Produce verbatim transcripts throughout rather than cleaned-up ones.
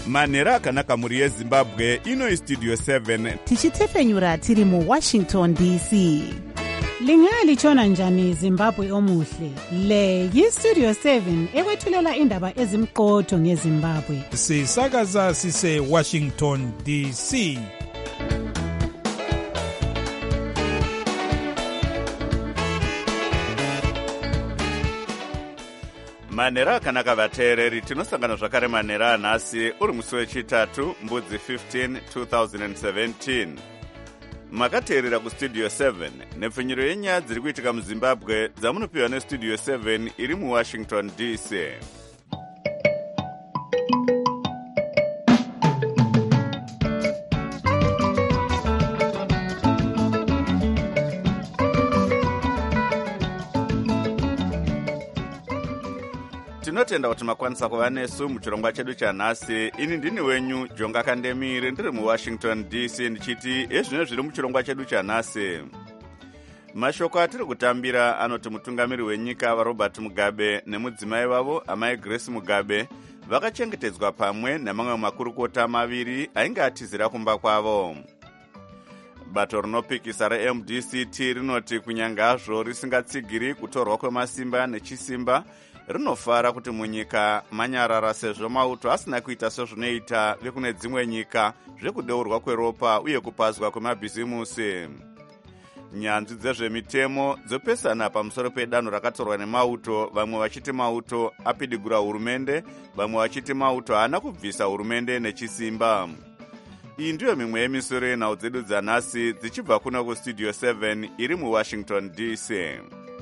manhero akanaka mhuri yezimbabwe. Ino istudio seven tichitefenyura tiri muwashington D C. Lingalitshona njani Zimbabwe omuhle? Le yistudio seven ekwethulela indaba ezimqotho ngeZimbabwe. Sisakaza sise Washington D C. manhero akanaka vateereri, tinosangana zvakare manhero anhasi uri musi wechitatu mbudzi fifteen two thousand seventeen. Makateerera kustudio seven nepfenyuro yenyaya dziri kuitika muzimbabwe dzamunopiwa nestudio seven iri muwashington D C. Tinotenda kuti makwanisa kuva nesu muchirongwa chedu chanhasi. Ini ndini wenyu Jonga Kandemire, ndiri muwashington D C ndichiti ezvino zviri muchirongwa chedu chanhasi. Mashoko atiri kutambira anoti mutungamiri wenyika vaRobert Mugabe nemudzimai wavo amai Grace Mugabe vakachengetedzwa pamwe nemamwe makurukota maviri ainge atizira kumba kwavo. Bato rinopikisa reM D C T rinoti kunyangazvo risingatsigiri kutorwa kwemasimba nechisimba, rinofara kuti munyika manyarara sezvo mauto asina kuita sezvinoita vekune dzimwe nyika zvekudeurwa kweropa uye kupazwa kwemabhizimusi. Nyanzvi dzezvemitemo dzopesana pamusoro pedanho rakatorwa nemauto, vamwe vachiti mauto apidigura hurumende, vamwe vachiti mauto haana kubvisa hurumende nechisimba. Iyi ndiyo mimwe yemisoro yenhau dzedu dzanhasi dzichibva kuno kustudio seven iri muwashington D C.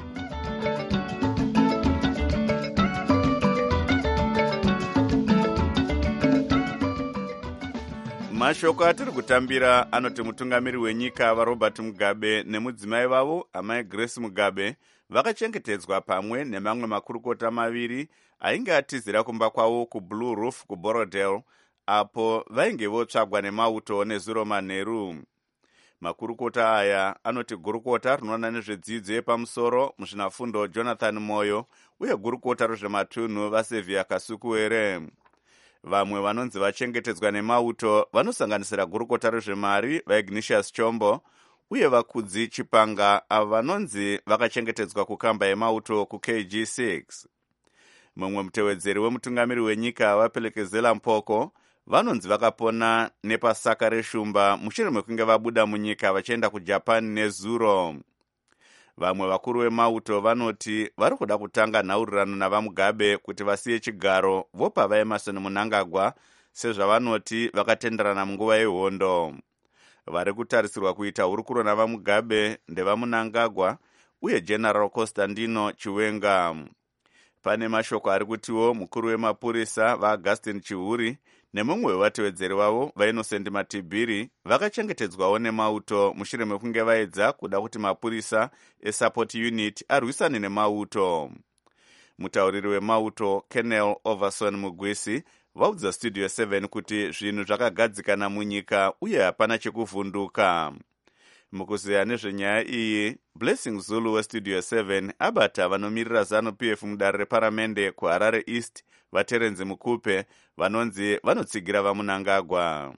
Mashoko atiri kutambira anoti mutungamiri wenyika vaRobert Mugabe nemudzimai vavo amai Grace Mugabe vakachengetedzwa pamwe nemamwe makurukota maviri ainge atizira kumba kwavo kuBlue Roof kuBorodale, apo vainge votsvagwa nemauto nezuro manheru. Makurukota aya anoti gurukota rinoona nezvedzidzo yepamusoro muzvinafundo Jonathan Moyo uye gurukota rezvematunhu vaSevia Kasukuwere. Vamwe vanonzi vachengetedzwa nemauto vanosanganisira gurukota rezvemari vaIgnatius Chombo uye vakudzi Chipanga, avo vanonzi vakachengetedzwa kukamba yemauto kuK G six. Mumwe mutevedzeri wemutungamiri wenyika vaPelekezela Mpoko vanonzi vakapona nepasaka reshumba mushure mekunge vabuda munyika vachienda kuJapan nezuro. Vamwe vakuru vemauto vanoti vari kuda kutanga nhaurirano navaMugabe kuti vasiye chigaro vopa vaEmerson Mnangagwa sezvavanoti vakatenderana munguva yehondo. Vari kutarisirwa kuita hurukuro navaMugabe ndevaMnangagwa uye General Constantino Chiwenga. Pane mashoko ari kutiwo mukuru wemapurisa vaAugustin Chihuri nemumwe wevatevedzeri wavo vaInnocent Matibiri vakachengetedzwawo nemauto mushure mekunge vaedza kuda kuti mapurisa eSupport Unit arwisane nemauto. Mutauriri wemauto Colonel Overson Mugwisi vaudza studio seven kuti zvinhu zvakagadzikana munyika uye hapana chekuvhunduka. Mukuziya nezvenyaya iyi, Blessing Zulu westudio seven abata vanomirira ZANU-P F mudare reparamende kuHarare East vaTerenzi Mukupe vanonzi vanotsigira vaMnangagwa.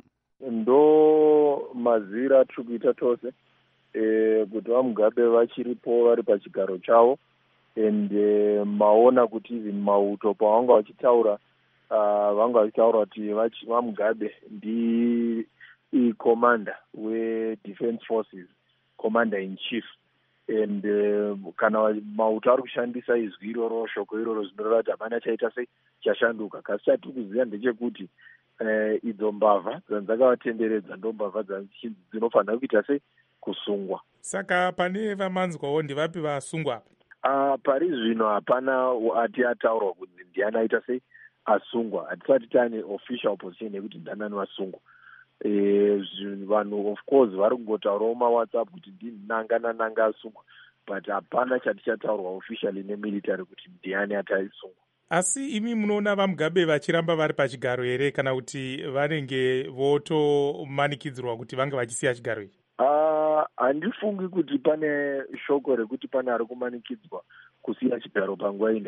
Ndo mazira tiri kuita tose e, kuti vaMugabe vachiripo vari pachigaro chavo ende maona kuti even mauto pavanga vachitaura uh, vanga vachitaura kuti vaMugabe ndi i-commander we-Defense Forces, commander in chief, and uh, kana mauto ari kushandisa izwi iroro shoko iroro zvinoreva kuti hapana chaita sei chashanduka. Kasi chatiri kuziva ndechekuti uh, idzo mbavha dzandzakavatenderedza ndo mbavha dzinofanira kuita sei kusungwa. Saka pane vamanzwawo ndivapi vasungwa apa? Uh, pari zvino hapana ati ataurwa kuti ndiani aita sei asungwa. Hatisati tane official position yekuti ndanani vasungwa. Eh, vanhu of course vari kungotaurawo mawhatsapp kuti ndini nanga nananga asungwa, but hapana chati chataurwa officially nemilitary kuti ndiani ataisungwa. Asi imi munoona vaMugabe vachiramba vari pachigaro here kana kuti vanenge votomanikidzirwa kuti vange vachisiya chigaro ichi? Uh, handifungi kuti pane shoko rekuti pane ari kumanikidzwa kusiya chigaro panguva inei.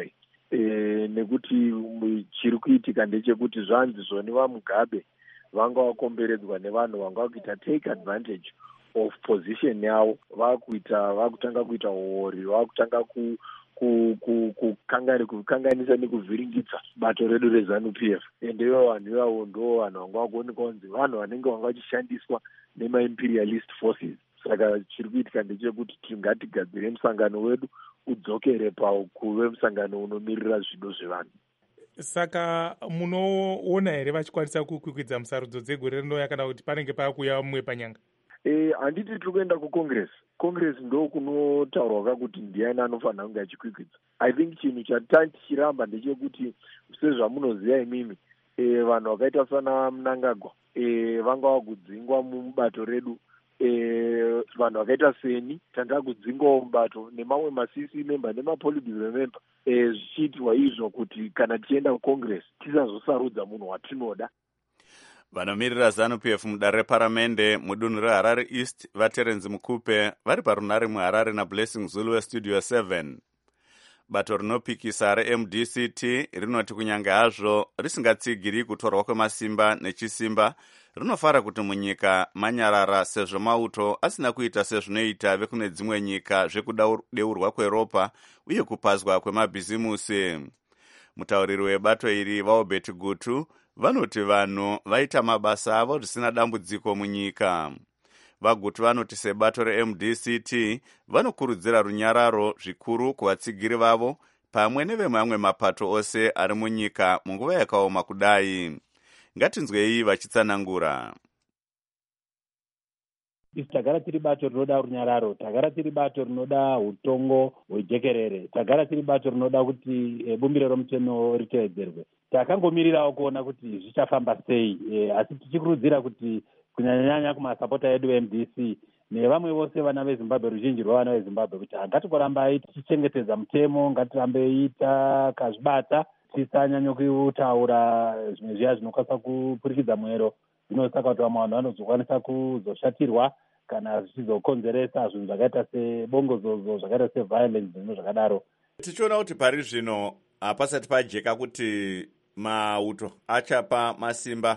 e, nekuti chiri kuitika ndechekuti zvanzi zvoni vaMugabe vanga vakomberedzwa nevanhu vanga vakuita take advantage of position yavo, vakuita vakutanga kuita uori, vakutanga ku kukanganisa nekuvhiringidza bato redu reZANU-P F. ende ivo vanhu ivavo ndo vanhu vanga vakuonekwa kunzi vanhu vanenge vanga vachishandiswa nemaimperialist forces. Saka chiri kuitika ndechekuti tingatigadzire musangano wedu udzokere pakuve musangano unomirira zvido zvevanhu. Saka munoona here vachikwanisa kukwikwidza musarudzo dzegore rinouya kana kuti panenge pakuuya mumwe panyanga? Eh, handiti tiri kuenda kucongress. Congress ndo kunotaurwa kuti ndiani anofanira kunge achikwikwidza. I think chinhu chatati chiramba ndechekuti sezvamunoziva imimi, eh, vanhu vakaita sana Mnangagwa eh, vanga vakudzingwa mubato redu. Eh, vanhu vakaita seni tanga kudzingwa mubato nemamwe ma-C C member nema-politburo member, eh, zvichiitwa izvo kuti kana tienda kucongress tisazosarudza munhu watinoda. Vanomirira ZANU-P F mudare reparamende mudunhu reHarare East vaTerenzi Mukupe vari parunare muHarare naBlessing Zulu weStudio seven. Bato rinopikisa reM D C T rinoti kunyange hazvo risingatsigiri kutorwa kwemasimba nechisimba, rinofara kuti munyika manyarara sezvo mauto asina kuita sezvinoita vekune dzimwe nyika zvekudeurwa kweropa uye kupazwa kwemabhizimusi. Mutauriri webato iri vaObert Gutu vanoti vanhu vaita mabasa avo zvisina dambudziko munyika. Vagutu vanoti sebato reM D C T vanokurudzira runyararo zvikuru kuvatsigiri vavo pamwe nevemamwe mapato ose ari munyika munguva yakaoma kudai. Ngatinzwei vachitsanangura. Isi tagara tiri bato rinoda runyararo, tagara tiri bato rinoda utongo hwejekerere, tagara tiri bato rinoda kuti e, bumbiro romutemo ritevedzerwe. Takangomirirawo kuona kuti zvichafamba sei, e, asi tichikurudzira kuti kunyanyanya kumasapota edu M D C nevamwe vose vana veZimbabwe, ruzhinji rwavana veZimbabwe, kuti ngatirambai tichichengetedza mutemo, ngatirambe ita kazvibata, tisanyanya kutaura zvimwe zviya zvinokwanisa kupurikidza mwero, zvinosaka kuti vamwe vanhu vanozokwanisa kuzoshatirwa kana zvichizokonzeresa zvinhu zvakaita sebongozozo, zvakaita seviolence nezvinhu zvakadaro. Tichiona kuti pari zvino hapasati pajeka kuti mauto achapa masimba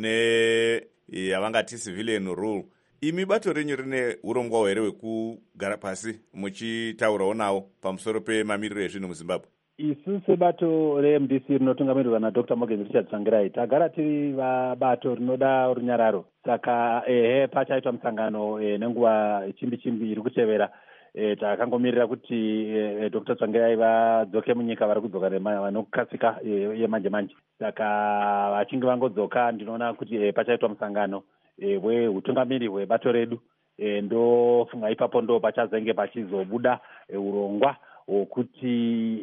kune yavangati civilian rule. Imi bato renyu rine urongwa here hwekugara pasi muchitaurawo nawo pamusoro pemamiriro ezvinhu muZimbabwe? Isu sebato reM D C rinotungamirirwa naDr Morgan Richard Tsvangirai tagara tiri vabato rinoda runyararo. Saka ehe pachaitwa musangano e, nenguva chimbi chimbi iri kutevera, e, takangomirira kuti e, Dr Tsvangirai vadzoke munyika, vari kudzoka vanokasika yemanje manje. Saka vachinge vangodzoka ndinoona kuti e, pachaitwa musangano e, wehutungamiri hwebato redu, e, ndofunga ipapo ndo pachazenge pachizobuda e, urongwa wokuti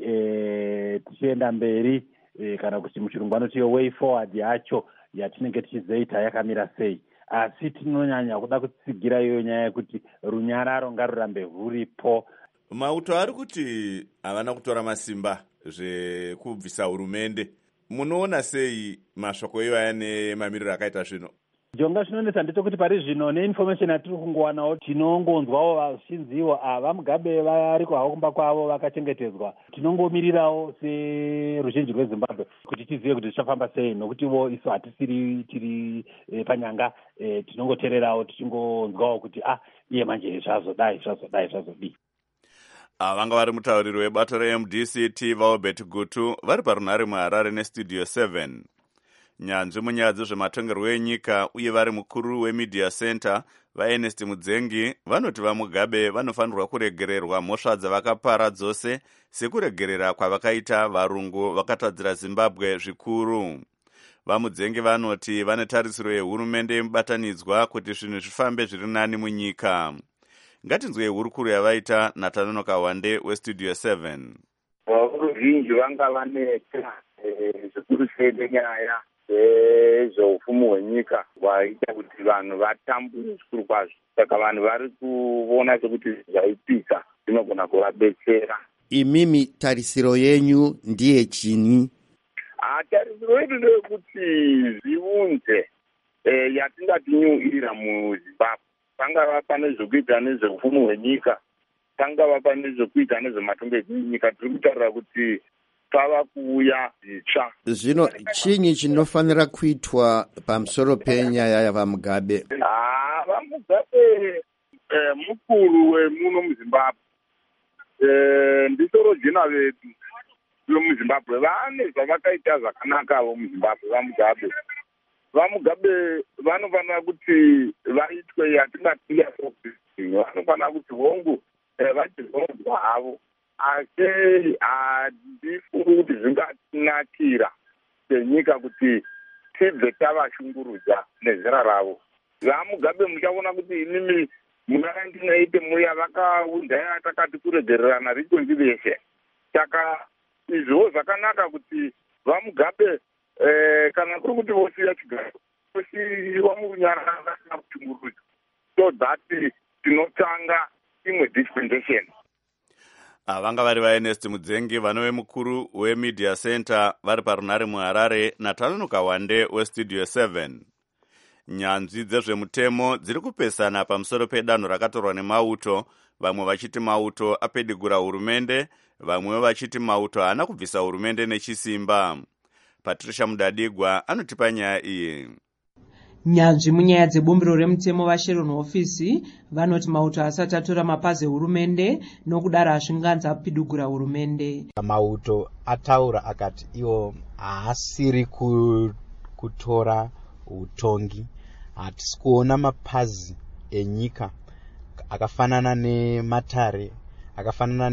e, tichienda mberi, e, kana kuti muchirungu vanoti way forward yacho yatinenge tichizoita yakamira sei. Asi tinonyanya kuda kutsigira iyo nyaya yekuti runyararo ngarurambe ruripo. Mauto ari kuti havana kutora masimba zvekubvisa hurumende, munoona sei mashoko iwaya nemamiriro akaita zvino? Jonga zvinonetsa ndechekuti pari zvino neinformation yatiri kungowanawo tinongonzwawo vazhinjiwo vaMugabe variko havo kumba kwavo vakachengetedzwa. Tinongomirirawo seruzhinji rweZimbabwe kuti tizive kuti zvichafamba sei, nokutiwo isu hatisiri tiri e, panyanga, e, tinongoteererawo tichingonzwawo kuti ah iye manje zvazodai zvazodai zvazodii. Vanga vari mutauriri webato reM D C T vaObert Gutu vari parunare muHarare neStudio seven. Nyanzvi munyaya dzezvematongerwo enyika uye vari mukuru weMedia Center vaErnest Mudzengi vanoti vaMugabe vanofanirwa kuregererwa mhosva dzavakapara dzose sekuregerera kwavakaita varungu vakatadzira Zimbabwe zvikuru. VaMudzengi vanoti vane tarisiro yehurumende yemubatanidzwa kuti zvinhu zvifambe zviri nani munyika. Ngatinzwei hurukuru yavaita Nathaniel Kawande weStudio seven. Ruzhinji vanga vaneta zvikuru sei nenyaya zveupfumi hwenyika hwaita kuti vanhu vatambure zvikuru kwazvo. Saka vanhu vari kuona sekuti zvaitika zvinogona kuvabetsera. Imimi tarisiro yenyu ndiye chini? Ah, tarisiro yedu ndeyekuti zviunze e, yatingati new era muZimbabwe. Pangava pane zvekuita nezveupfumi hwenyika, pangava pane zvekuita nezvematongerwo enyika. Tiri kutaura kuti pava kuuya zvitsva. Zvino chinyi chinofanira kuitwa pamusoro penyaya yavaMugabe? Ah, vaMugabe eh, mukuru wemuno muZimbabwe. Eh, ndisoro jina vedu vemuZimbabwe vane zvavakaita zvakanaka vomuZimbabwe vaMugabe. VaMugabe vanofanira kuti vaitwe yatingati vanofanira kuti hongu vachizodzwa havo. Asi handifungi kuti zvingatinakira senyika kuti tibve tavashungurudza nezera ravo. VaMugabe muchaona kuti inini muna nineteen eighty muya vakaundaya takati kuregererana rikonzi veshe. Saka izvo zvakanaka kuti vaMugabe eh, kana kuri kuti vosiya chigaro vosiyiwa murunyarara vasina kushungurudzwa, so that tinotanga imwe dispensation. Vanga vari vaErnest Mudzengi vanove mukuru weMedia Center vari parunare muHarare naTanuka Wande weStudio seven. Nyanzvi dzezvemutemo dziri kupesana pamusoro pedanho rakatorwa nemauto, vamwe vachiti mauto apedigura hurumende, vamwe vachiti mauto haana kubvisa hurumende nechisimba. Patricia Mudadigwa anotipa nyaya iyi. Nyanzvi munyaya dzebumbiro remutemo vaSharon Office vanoti mauto asati atora mapazi ehurumende nokudaro asvinganza apidugura hurumende. Mauto ataura akati iwo haasiri kutora utongi. Hatisi kuona mapazi enyika akafanana nematare, akafanana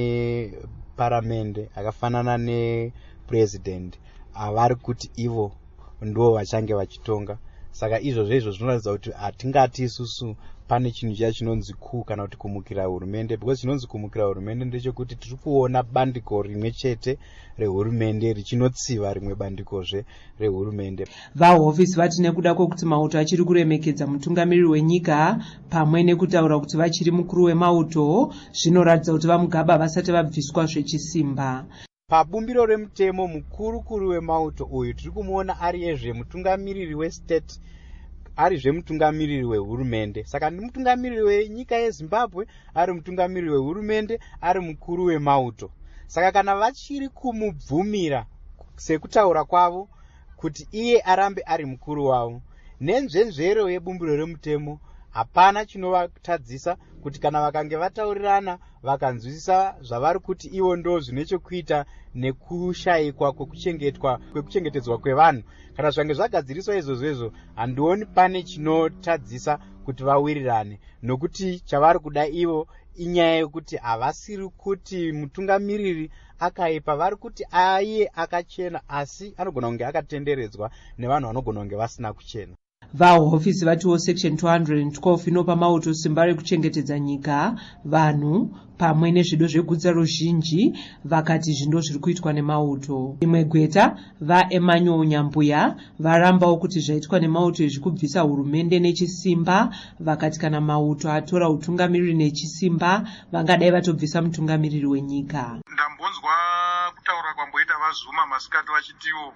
neparamende, akafanana nepresident avari kuti ivo ndo vachange vachitonga. Saka izvozvo izvo zvinoratidza kuti hatingati isusu pane chinhu chiya chinonzi ku kana kuti kumukira hurumende, because chinonzi kumukira hurumende ndechekuti tiri kuona bandiko rimwe chete rehurumende richinotsiva rimwe bandikozve rehurumende. VaHofisi vati nekuda kwokuti mauto achiri kuremekedza mutungamiriri wenyika pamwe nekutaura kuti vachiri mukuru wemauto, zvinoratidza kuti vaMugabe vasati vabviswa zvechisimba. Pabumbiro remutemo mukurukuru wemauto uyu tiri kumuona ari ezve mutungamiriri westate, ari zve mutungamiriri wehurumende. Saka ndi mutungamiriri wenyika yeZimbabwe, ari mutungamiriri wehurumende, ari mukuru wemauto. Saka kana vachiri kumubvumira sekutaura kwavo kuti iye arambe ari mukuru wavo, nenzvenzvero yebumbiro remutemo hapana chinovatadzisa kuti kana vakange vataurirana vakanzwisisa zvavari kuti ivo ndo zvine chekuita nekushayikwa kwekuchengetwa kwekuchengetedzwa kwevanhu, kana zvange zvagadziriswa izvozvo izvo handioni pane chinotadzisa kuti vawirirane, nokuti chavari kuda ivo inyaya yekuti havasiri kuti mutungamiriri akaipa, vari kuti aiye akachena asi anogona kunge akatenderedzwa nevanhu vanogona kunge vasina kuchena. VaHofisi vatiwo section two hundred twelve inopa mauto simba rekuchengetedza nyika, vanhu pamwe nezvido zvegutsa ruzhinji, vakati zvindo zviri kuitwa nemauto. Imwe gweta vaEmmanuel Nyambuya varambawo kuti zvaitwa nemauto izvi kubvisa hurumende nechisimba, vakati kana mauto atora utungamiriri nechisimba vangadai vatobvisa mutungamiriri wenyika. Ndambonzwa kutaura kwamboita vaZuma masikati vachitiwo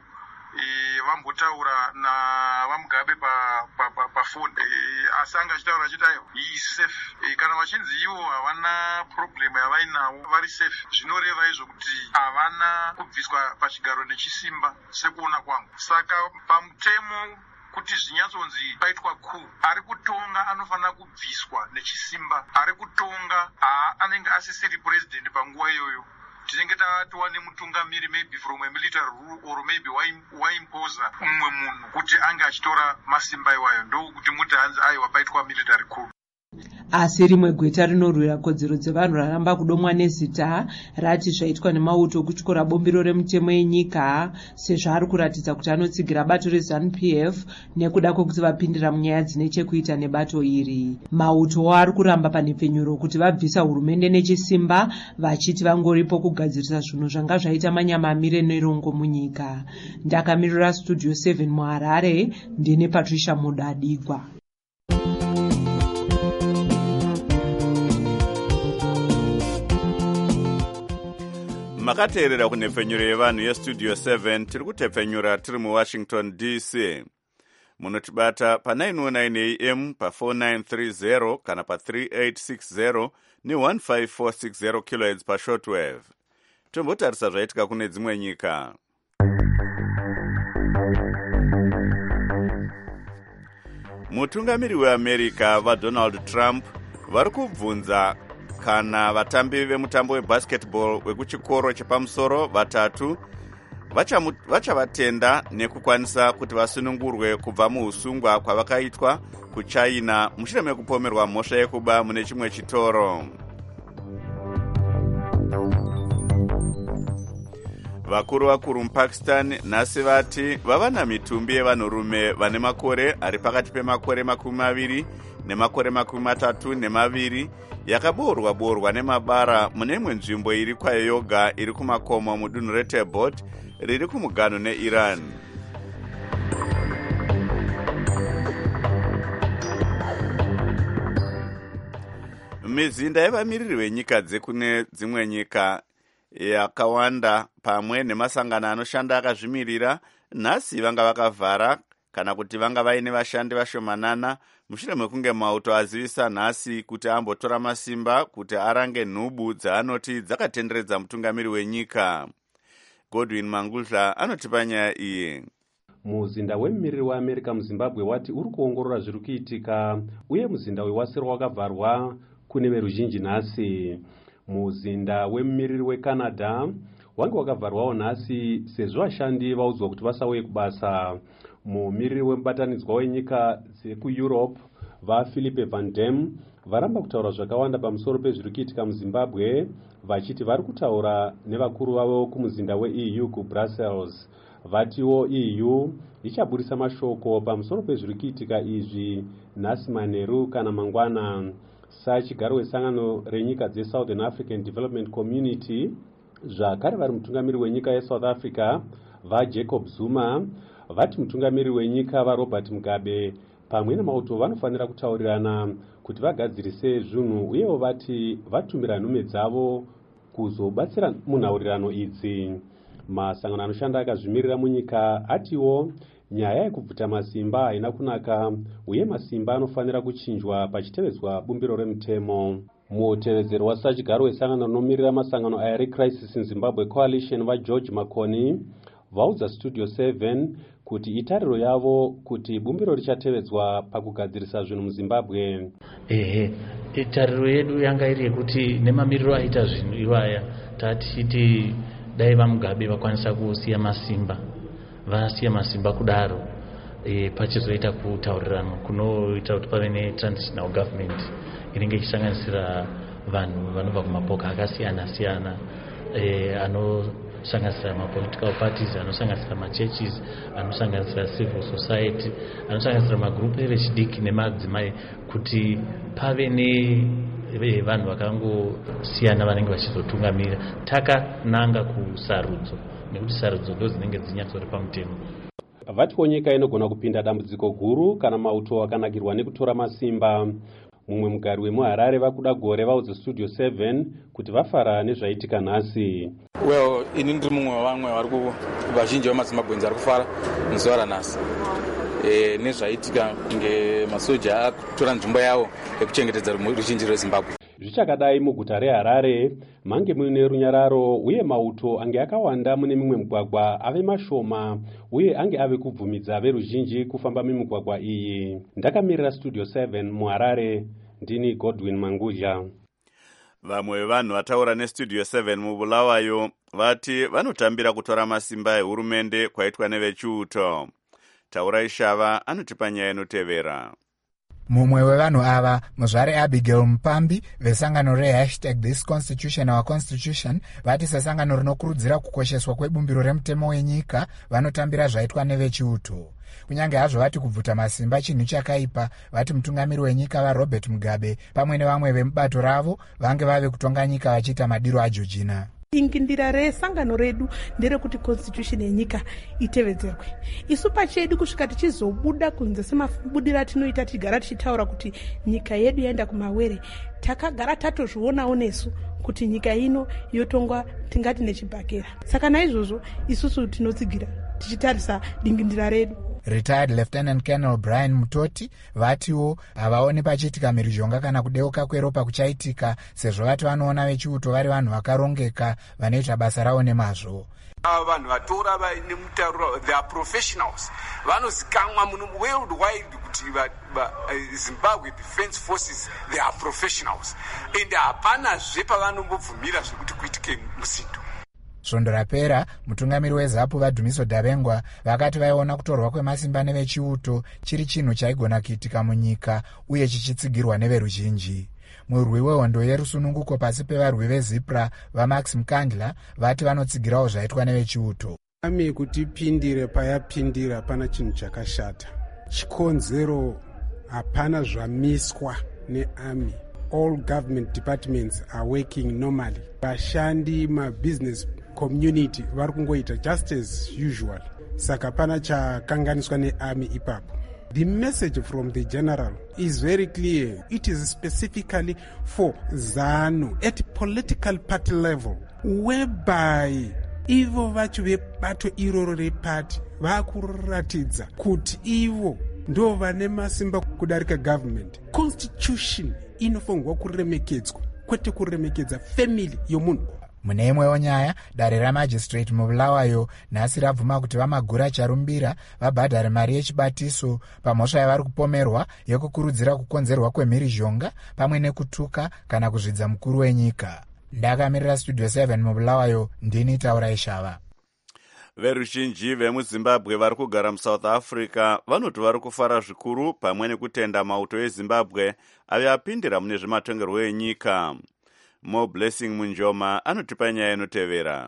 E, vambotaura navaMugabe pafoni e, asi anga achitaura achiti aiwa he is safe e, kana vachinzi ivo havana problem yavainawo vari safe, zvinoreva izvo kuti havana kubviswa pachigaro nechisimba sekuona kwangu. Saka pamutemo kuti zvinyatsonzi paitwa ku ari kutonga anofanira kubviswa nechisimba, ari kutonga anenge asisiri president panguva iyoyo. Tinenge tatowane mutungamiri maybe from a military rule or maybe waimpoza umwe munhu kuti ange achitora masimba iwayo, ndokuti muti hanzi aiwa paitwa military coup. Asi rimwe gweta rinorwira kodzero dzevanhu raramba kudomwa nezita rati zvaitwa nemauto kutyora bombiro remutemo yenyika, sezvo ari kuratidza kuti anotsigira bato reZANU P F nekuda kwekuti vapindira munyaya dzine chekuita nebato iri. Mauto ari kuramba panhepfenyuro kuti vabvisa hurumende nechisimba, vachiti vangoripo kugadzirisa zvinhu zvanga zvaita manyamamire nerongo munyika. Ndakamirira Studio seven muHarare, ndine Patricia Mudadigwa. Makateerera kunhepfenyuro yevanhu yeStudio seven, tiri kutepfenyura tiri muWashington D C. Munotibata pa nine oh nine A M, pa four nine three zero kana pa three eight six zero ni one five four six zero kilohertz pa shortwave. tombotarisa zvaitika kune dzimwe nyika. Mutungamiri weAmerica vaDonald Trump vari kubvunza kana vatambi vemutambo webasketball wekuchikoro chepamusoro vatatu vachavatenda nekukwanisa kuti vasunungurwe kubva muusungwa kwavakaitwa kuchina mushure mekupomerwa mhosva yekuba mune chimwe chitoro. Vakuru vakuru muPakistan nhasi vati vava namitumbi yevanhurume vane makore ari pakati pemakore makumi maviri nemakore makumi matatu nemaviri yakaboorwa boorwa nemabara mune imwe nzvimbo iri kwayoga iri kumakomo mudunhu reTebot riri kumuganhu neIran. Mizinda yevamiriri venyika dzekune dzimwe nyika yakawanda pamwe nemasangano anoshanda akazvimirira nhasi vanga vakavhara kana kuti vanga vaine vashandi vashomanana mushure mekunge mauto azivisa nhasi kuti ambotora masimba kuti arange nhubu dzaanoti dzakatenderedza mutungamiri wenyika. Godwin Mangudla anotipa nyaya iyi. Muzinda wemumiriri weAmerica muZimbabwe wati uri kuongorora zviri kuitika uye muzinda weWasiro wakavharwa kune veruzhinji nhasi. Muzinda wemumiriri weCanada wange wakavharwawo nhasi sezvo vashandi vaudzwa kuti vasauye kubasa. Mumiriri wemubatanidzwa wenyika dzekuEurope vaPhilippe Van Dam varamba kutaura zvakawanda pamusoro pezviri kuitika muZimbabwe vachiti vari kutaura nevakuru vavo kumuzinda weE U kuBrussels. Vatiwo E U ichaburisa mashoko pamusoro pezviri kuitika izvi nhasi manheru kana mangwana. Sachigaro wesangano renyika dzeSouthern African Development Community zvakare vari mutungamiri wenyika yeSouth Africa vaJacob Zuma vati mutungamiri wenyika vaRobert Mugabe pamwe nemauto vanofanira kutaurirana kuti vagadzirise zvinhu uyewo vati vatumira nhume dzavo kuzobatsira munhaurirano idzi. Masangano anoshanda akazvimirira munyika atiwo nyaya yekubvuta masimba haina kunaka uye masimba anofanira kuchinjwa pachitevedzwa bumbiro remutemo. Mutevedzeri wasachigaro wesangano rinomirira masangano aya reCrisis in Zimbabwe Coalition vaGeorge Makoni vaudza Studio seven kuti itariro yavo kuti bumbiro richatevedzwa pakugadzirisa zvinhu muZimbabwe. Ehe, itariro yedu yanga iri yekuti nemamiriro aita zvinhu iwaya tatichiti dai vaMugabe vakwanisa kusiya masimba vasiya masimba kudaro e, pachizoita kutaurirano kunoita kuti pave netransitional government inenge ichisanganisira vanhu vanobva kumapoka akasiyana siyana e, anosanganisira mapolitical parties, anosanganisira machurches, anosanganisira civil society, anosanganisira magrupu evechidiki nemadzimai kuti pave ne vanhu vakangosiyana vanenge vachizotungamira takananga kusarudzo nekuti sarudzo ndo dzinenge dzinyatsori pamutemo. Vatiwo nyika inogona kupinda dambudziko guru kana mauto akanakirwa nekutora masimba. Mumwe mugari wemuHarare vakuda gore vaudza Studio seven kuti vafara nezvaitika nhasi. Well, ini ndiri mumwe wavamwe vari ku vazhinji vemazimbabwenzi ari kufara muzuva ranhasi e, nezvaitika kunge masoja akutora nzvimbo yavo yekuchengetedza ruzhinji rweZimbabwe. Zvichakadai muguta reHarare mange muine runyararo uye mauto ange akawanda mune mimwe mugwagwa ave mashoma uye ange ave kubvumidza veruzhinji kufamba mimugwagwa iyi. Ndakamirira Studio seven muHarare, ndini Godwin Mangudla. Vamwe vevanhu vataura neStudio seven mubulawayo vati vanotambira kutora masimba ehurumende kwaitwa nevechiuto. Taura Ishava anotipa nyaya inotevera. Mumwe wevanhu ava muzvare Abigail Mupambi vesangano rehashtag This Constitution Our Constitution vati sesangano rinokurudzira kukosheswa kwebumbiro remutemo wenyika vanotambira zvaitwa nevechiuto. Kunyange hazvo vati kubvuta masimba chinhu chakaipa, vati mutungamiri wenyika vaRobert Mugabe pamwe nevamwe vemubato ravo vange vave kutonga nyika vachiita madiro aJojina. Ingindira resangano redu nderekuti constitution yenyika itevedzerwe. Isu pachedu kusvika tichizobuda kunze semabudira tinoita tigara tichitaura kuti nyika yedu yaenda kumawere, takagara tatozvionawo nesu kuti nyika ino yotongwa tingati nechibhakera. Saka naizvozvo isusu tinotsigira tichitarisa dingindira redu. retired lieutenant colonel Brian Mutoti vatiwo havaoni pachiitika mhirizhonga kana kudeuka kweropa kuchaitika, sezvo vati vanoona vechiuto vari vanhu vakarongeka vanoita basa ravo nemazvo. ava vanhu vatora vaine mutauro, they are professionals, vanozikamwa muno worldwide kuti Zimbabwe Defense Forces, they are professionals, and hapanazve pavanombobvumira zvekuti kuitike musindo. Svondo rapera, mutungamiri weZAPU vaDhumiso Davengwa vakati vaiona kutorwa kwemasimba nevechiuto chiri chinhu chaigona kuitika munyika uye chichitsigirwa neveruzhinji. Murwi wehondo yerusununguko pasi pevarwi veZIPRA vaMax Mkandla vati vanotsigirawo zvaitwa nevechiuto. Ami kuti ipindire payapindira pana chinhu chakashata. Chikonzero hapana zvamiswa neArmy. All government departments are working normally. Vashandi mabusiness community vari kungoita just as usual. Saka pana chakanganiswa neArmy ipapo. The message from the general is very clear. It is specifically for ZANU at political party level, whereby ivo vacho vebato iroro repati vakuratidza kuti ivo ndo vane masimba kudarika government. Constitution inofanirwa kuremekedzwa, kwete kuremekedza family yomunhu. Mune imwewo nyaya, dare ramagistrate mubulawayo nhasi rabvuma kuti vamagura charumbira vabhadhare mari yechibatiso pamhosva yavari kupomerwa yekukurudzira kukonzerwa kwemhirizhonga pamwe nekutuka kana kuzvidza mukuru wenyika. Ndakamirira studio seven mubulawayo, ndini Taurai Shava. Veruzhinji vemuZimbabwe vari kugara muSouth Africa vanoti vari kufara zvikuru pamwe nekutenda mauto eZimbabwe ave apindira mune zvematongerwo enyika. Mo Blessing Munjoma anotipa nyaya inotevera.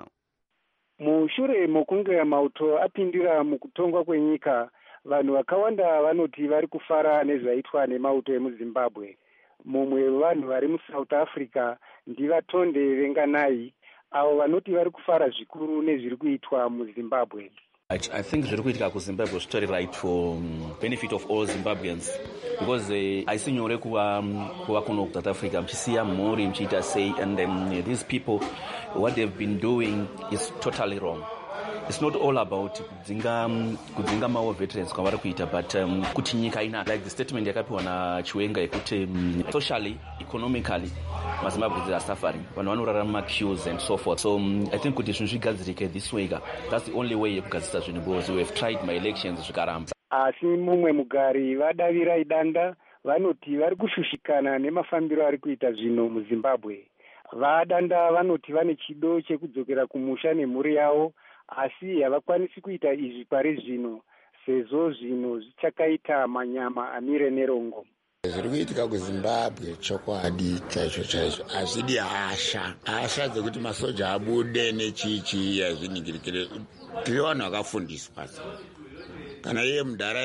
Mushure mokunge mauto apindira mukutongwa kwenyika, vanhu vakawanda vanoti vari kufara nezvaitwa nemauto emuZimbabwe. Mumwe wevanhu vari muSouth Africa ndivaTonde Venganai, avo vanoti vari kufara zvikuru nezviri kuitwa muZimbabwe. I, I think zviri kuitika kuZimbabwe zvitori right for um, benefit of all Zimbabweans, because uh, I see nyore kuva kuva kuno South Africa mchisiya mhuri mchiita sei, and um, these people, what they've been doing is totally wrong. It's not all about kudzinga kudzinga mawo veterans kwavari kuita, but um, kuti nyika ina, like the statement yakapiwa na Chiwenga yekuti um, socially, economically maZimbabweans are suffering, vanhu vanorarama queues and so forth. So um, I think kuti zvinhu zvigadzirike this way, that's the only way yekugadzisa zvinhu, because we have tried my elections zvikaramba. Asi mumwe mugari vadavira idanda vanoti vari kushushikana nemafambiro ari kuita zvinhu muZimbabwe. Vadanda vanoti vane chido chekudzokera kumusha nemhuri yavo, asi havakwanisi kuita izvi pari zvino sezvo zvinhu zvichakaita manyama amire nerongo. Zviri kuitika kuZimbabwe chokwadi chaicho chaicho hazvidi hasha hasha dzekuti masoja abude nechichi yazviningirikire. Tiri vanhu vakafundiswa, kana iye mudhara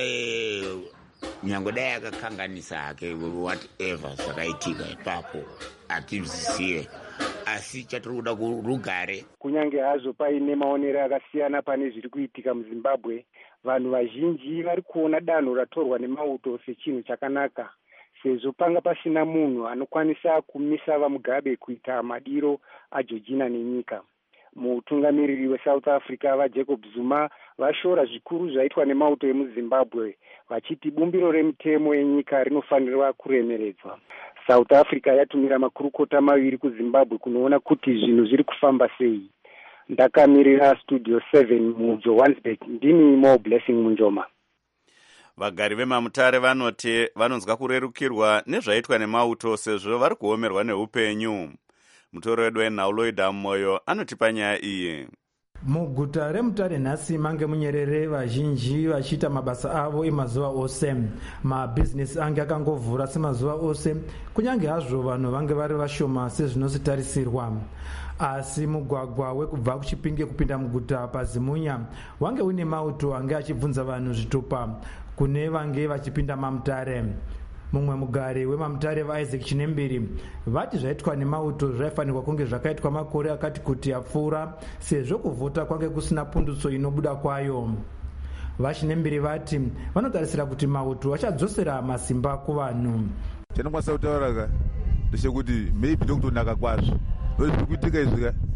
nyange dai akakanganisa hake whatever zvakaitika ipapo hatizisiye, asi chatiri kuda kurugare. Kunyange hazvo paine maonero akasiyana pane zviri kuitika muZimbabwe, vanhu vazhinji vari kuona danho ratorwa nemauto sechinhu chakanaka, sezvo panga pasina munhu anokwanisa kumisa vaMugabe kuita madiro aJoργina nenyika. Mutungamiriri weSouth Africa vaJacob Zuma vashora zvikuru zvaitwa nemauto emuZimbabwe, vachiti bumbiro remutemo yenyika rinofanirwa kuremeredzwa. South Africa yatumira makurukota maviri kuZimbabwe kunoona kuti zvinhu zviri kufamba sei. Ndakamirira studio seven muJohannesburg, ndini Mo Blessing Munjoma. Vagari veMamutare vanoti vanonzwa kurerukirwa nezvaitwa nemauto sezvo vari kuomerwa neupenyu. Mutoro wedu weNauloida Moyo anotipa nyaya iyi. Muguta reMutare nhasi mange munyerere, vazhinji vachiita mabasa avo emazuva ose. Mabhizinesi ange akangovhura semazuva ose, kunyange hazvo vanhu vange vari vashoma sezvinositarisirwa. Asi mugwagwa wekubva kuChipinge kupinda muguta paZimunya wange une mauto ange achibvunza vanhu zvitupa kune vange vachipinda Mamutare. Mumwe mugari weMamutare vaIsaac Chinembiri vati zvaitwa nemauto zvaifanirwa kunge zvakaitwa makore akati kuti apfuura, sezvo kuvhota kwange kusina pundutso inobuda kwayo. VaChinembiri vati vanotarisira kuti mauto achadzosera masimba kuvanhu. Chandikwanisa kutaura ndechekuti maybe ndokutonaka kwazvo, ndozviri kuitika izvi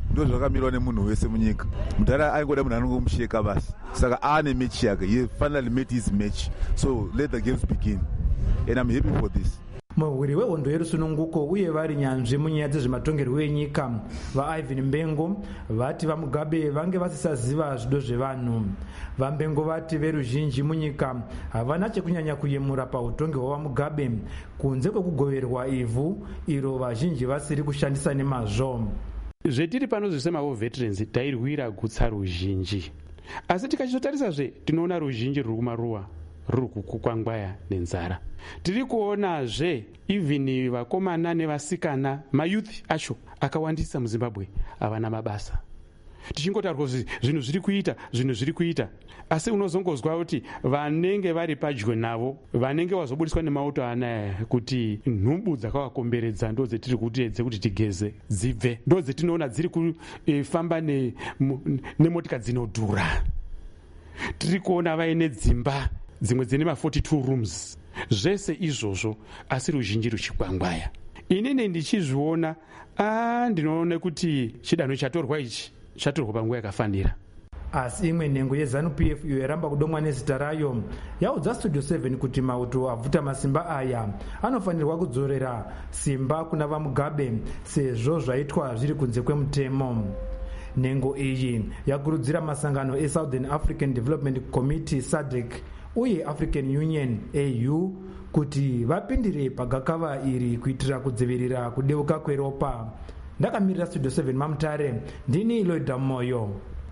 ndo zvakamirwa nemunhu wese munyika. Mudhara aingoda munhu anongomusheka basi, saka aane match yake. He finally made his match, so let the games begin and I'm happy for this. Muhwiri wehondo yerusununguko uye vari nyanzvi munyaya dzezvematongerwo enyika vaIvan Mbengo vati vaMugabe vange vasisaziva zvido zvevanhu. VaMbengo vati veruzhinji munyika havana chekunyanya kuyemura pautongi hwavaMugabe kunze kwekugoverwa ivhu iro vazhinji vasiri kushandisa nemazvo. Zvetiri pano zvesemavo veterans tairwira gutsa ruzhinji, asi tikachizotarisazve tinoona ruzhinji ruri kumaruwa ruri kukwangwaya nenzara. Tiri kuonazve even vakomana nevasikana mayouth acho akawandisa muZimbabwe havana mabasa. Tichingotaura kuti zvinhu zviri kuita zvinhu zviri kuita asi unozongozwa kuti vanenge vari padyo navo vanenge wazobudiswa nemauto anaya kuti nhumbu dzakavakomberedza ndo dzetiri kutiedze kuti tigeze dzibve, ndo dzetinoona dziri kufamba nemotika dzinodhura. Tiri kuona vaine dzimba dzimwe dzine ma forty-two rooms, zvese izvozvo asi ruzhinji ruchikwangwaya. Inini ndichizviona ah ndinoona kuti chidanho chatorwa ichi chatorwa panguva yakafanira. Asi imwe nhengo yeZANU-P F iyo yaramba kudomwa nezita rayo yaudza Studio seven kuti mauto abvuta masimba aya anofanirwa kudzorera simba kuna vaMugabe sezvo zvaitwa zviri kunze kwemutemo. Nhengo iyi yakurudzira masangano eSouthern African Development Committee S A D C uye African Union A U kuti vapindire pagakava iri kuitira kudzivirira kudeuka kweropa. Ndakamirira Studio seven Mamutare, ndini Lloyd Moyo.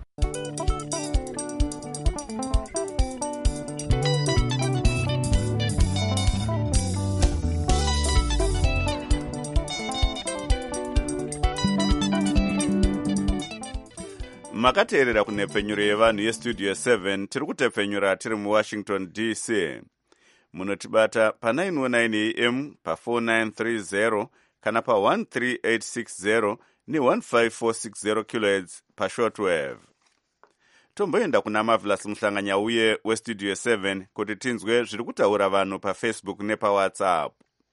Makateerera kunhepfenyuro yevanhu yestudio seven tiri kutepfenyura tiri muWashington D C. Munotibata pa nine oh nine A M pa four nine three zero kana pa one three eight six zero ni one five four six zero kilohertz pa shortwave. Tomboenda kuna Marvelous Muhlanganya uye westudio seven kuti tinzwe zviri kutaura vanhu pa Facebook nepa WhatsApp.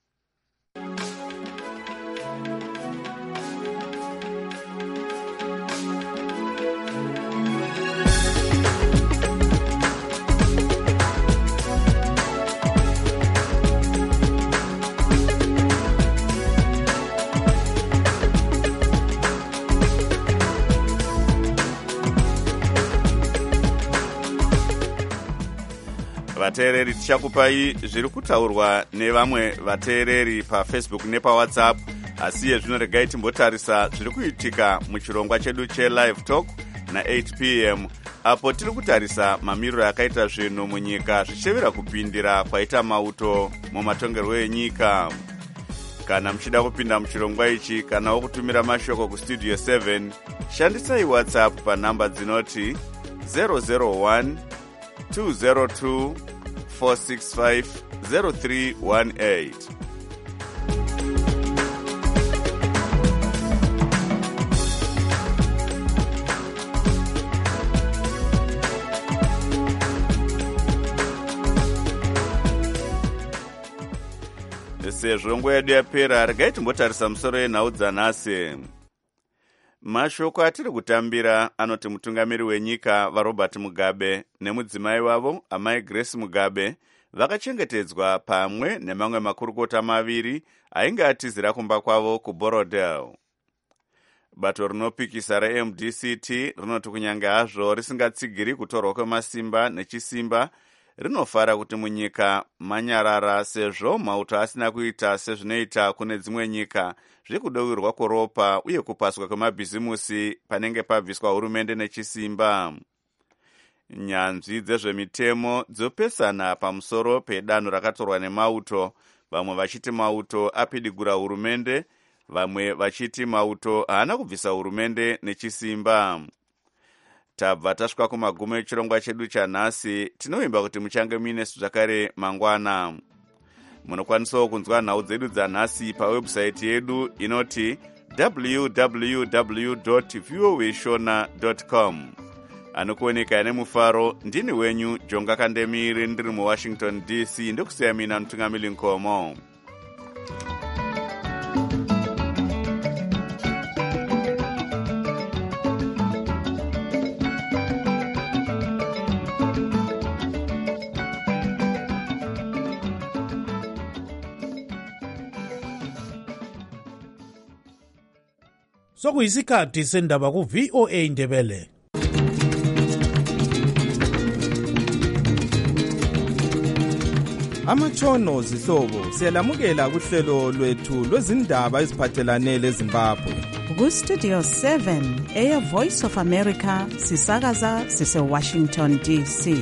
Vateereri tichakupai zviri kutaurwa nevamwe vateereri pa Facebook nepa WhatsApp, asi yezvinoregai timbotarisa zviri kuitika muchirongwa chedu che-Live Talk na eight p m apo tiri kutarisa mamiriro akaita zvinhu munyika zvichevera kupindira kwaita mauto mumatongerwo enyika. Kana muchida kupinda muchirongwa ichi kana wokutumira mashoko kustudio seven, shandisai WhatsApp pa namba dzinoti zero zero one two zero two four six five zero three one eight. Sezvo nguva yedu yapera, regai timbotarisa musoro yenhau dzanhasi. Mashoko atiri kutambira anoti mutungamiri wenyika vaRobert Mugabe nemudzimai wavo amai Grace Mugabe vakachengetedzwa pamwe nemamwe makurukota maviri ainge atizira kumba kwavo kuBorodale. Bato rinopikisa reM D C T rinoti kunyange hazvo risingatsigiri kutorwa kwemasimba nechisimba, rinofara kuti munyika manyarara sezvo mauto asina kuita sezvinoita kune dzimwe nyika zvekudowirwa kworopa uye kupaswa kwemabhizimusi panenge pabviswa hurumende nechisimba. Nyanzvi dzezvemitemo dzopesana pamusoro pedanho rakatorwa nemauto, vamwe vachiti mauto apidigura hurumende, vamwe vachiti mauto haana kubvisa hurumende nechisimba. Tabva tasvika kumagumo echirongwa chedu chanhasi. Tinoimba kuti muchange muine zvakare mangwana. Munokwanisawo kunzwa nhau dzedu dzanhasi pawebsite yedu inoti w w w dot voa shona dot com. Anokuoneka nemufaro ndini wenyu Jonga Kandemiri ndiri muWashington D C ndokusiya mina Mutungamiri Nkomo. sokuyisikhathi sendaba ku-V O A Ndebele. Amatshono zihlobo siyalamukela kuhlelo lwethu lwezindaba eziphathelane leZimbabwe. Ku-Studio seven eya Voice of America sisakaza sise Washington D C.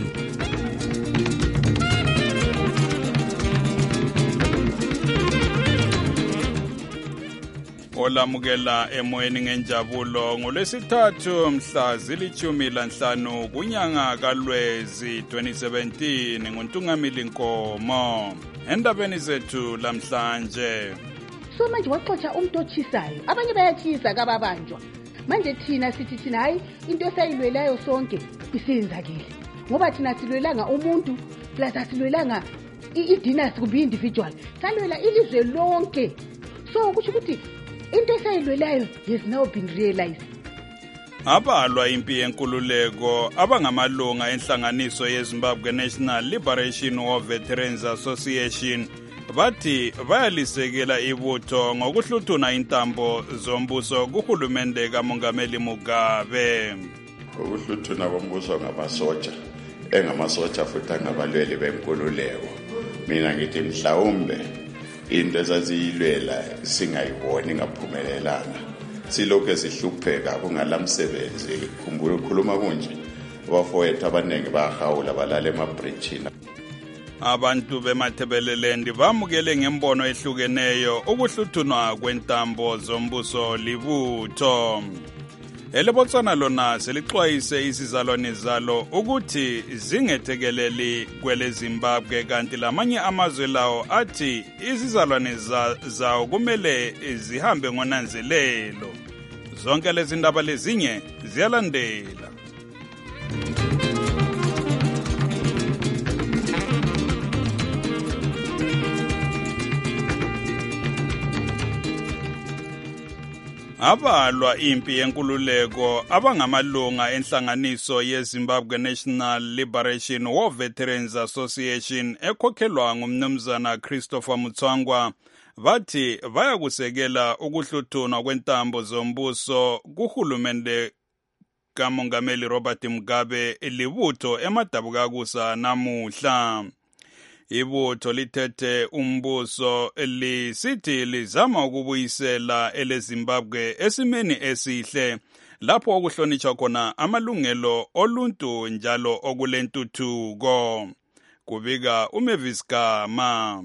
Olamukela emoyeni ngenjabulo ngolwesithathu mhla zilithumi lanhlanu kunyanga kaLwezi twenty seventeen nguNtungamili Nkomo. Endabeni zethu lamhlanje. So manje waxotsha umuntu otshisayo. Abanye bayatshisa kababanjwa. Manje thina sithi thina hayi into esayilwelayo sonke isenzakile. Ngoba thina silwelanga umuntu plus asilwelanga i-dynasty kumbe individual. Salwela ilizwe lonke. So kusho ukuthi into esayilwelayo has now been realized. Abalwa impi yenkululeko abangamalunga enhlanganiso yeZimbabwe National Liberation War Veterans Association bathi bayalisekela ibutho ngokuhluthuna intambo zombuso kuhulumende kaMongameli Mugabe. Ukuhluthuna kombuso ngamasotsha engamasotsha futhi angabalweli benkululeko. Mina ngithi mhlawumbe into ezaziyilwela singayiboni ngaphumelelanga silokho esihlupheka kungalamsebenzi khumbula ukukhuluma kunje abafowethu abaningi bahawula balala emabridgini. Abantu bemathebeleland bamukele ngembono ehlukeneyo ukuhluthunwa kwentambo zombuso libutho. Elebotswana lona selixwayise isizalwane zalo ukuthi zingethekeleli kwele Zimbabwe kanti lamanye amazwe lawo athi izizalwane zawo kumele zihambe ngonanzelelo. Zonke lezi ndaba lezinye ziyalandela. Abalwa impi yenkululeko abangamalunga enhlanganiso yeZimbabwe National Liberation War Veterans Association ekhokhelwa ngumnumzana Christopher Mutswangwa bathi bayakusekela ukuhluthunwa kwentambo zombuso kuhulumende kaMongameli Robert Mugabe libutho emadabukakusa namuhla. Ibutho lithethe umbuso lisithi lizama ukubuyisela eleZimbabwe esimeni esihle lapho okuhlonitshwa khona amalungelo oluntu njalo okulentuthuko. Kubika uMavis Gama.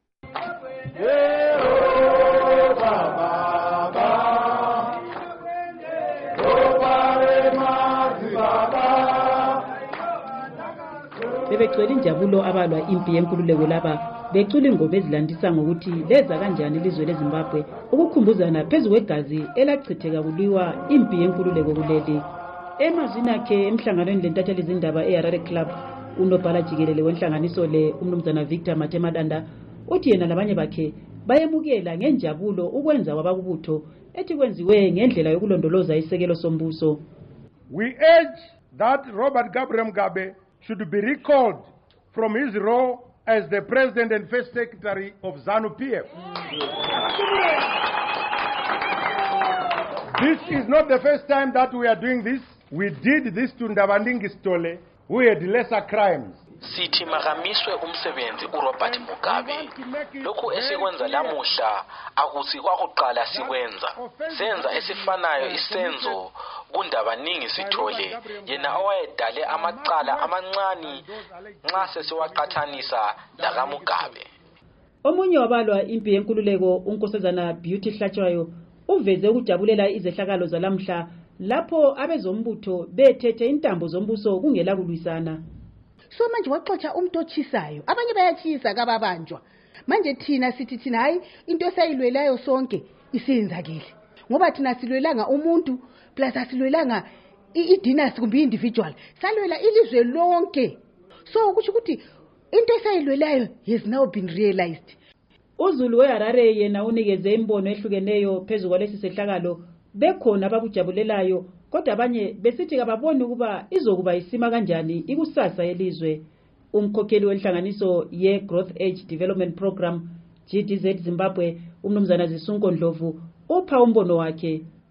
Bebegcwele injabulo abalwa impi yenkululeko laba becula ingoma ezilandisa ngokuthi leza kanjani ilizwe leZimbabwe ukukhumbuzana phezu kwegazi elachitheka kuliwa impi yenkululeko kuleli. Emazwini akhe emhlanganweni lentatheli izindaba eHarare Club unobhala jikelele wenhlanganiso le umnumzana Victor Matemadanda uthi yena labanye bakhe bayemukela ngenjabulo ukwenza kwabakubutho ethi kwenziwe ngendlela yokulondoloza isekelo sombuso. We urge that Robert Gabriel Mugabe should be recalled from his role as the President and First Secretary of ZANU P F. This is not the first time that we are doing this. We did this to Ndabandingi Stole, who had lesser crimes. Sithi makamiswe umsebenzi uRobert Mugabe. Lokhu esikwenza lamuhla akusikwa kuqala sikwenza. Senza esifanayo isenzo kundabaningi sithole yena owayedale amaqala amancane nxa sesiwaqathanisa lakaMugabe. Omunye wabalwa impi yenkululeko unkosazana Beauty Hlatshwayo uveze ukujabulela izehlakalo zalamhla lapho abezombutho bethethe intambo zombuso kungela kulwisana. So manje waxotsha umuntu otshisayo. Abanye bayatshisa kababanjwa. Manje thina sithi thina hayi into esayilwelayo sonke isenzakile. Ngoba thina silwelanga umuntu plus asilwelanga i-dynasty kumbe individual. Salwela ilizwe lonke. So kusho ukuthi into esayilwelayo has now been realized. uZulu weHarare yena unikeze imbono ehlukeneyo phezu kwalesi sehlakalo bekhona abakujabulelayo kodwa abanye besithi kababoni ukuba izokuba isima kanjani ikusasa elizwe. Umkhokheli wenhlanganiso ye Growth Age Development Program G D Z Zimbabwe umnumzana Zisunko Ndlovu upha umbono wakhe.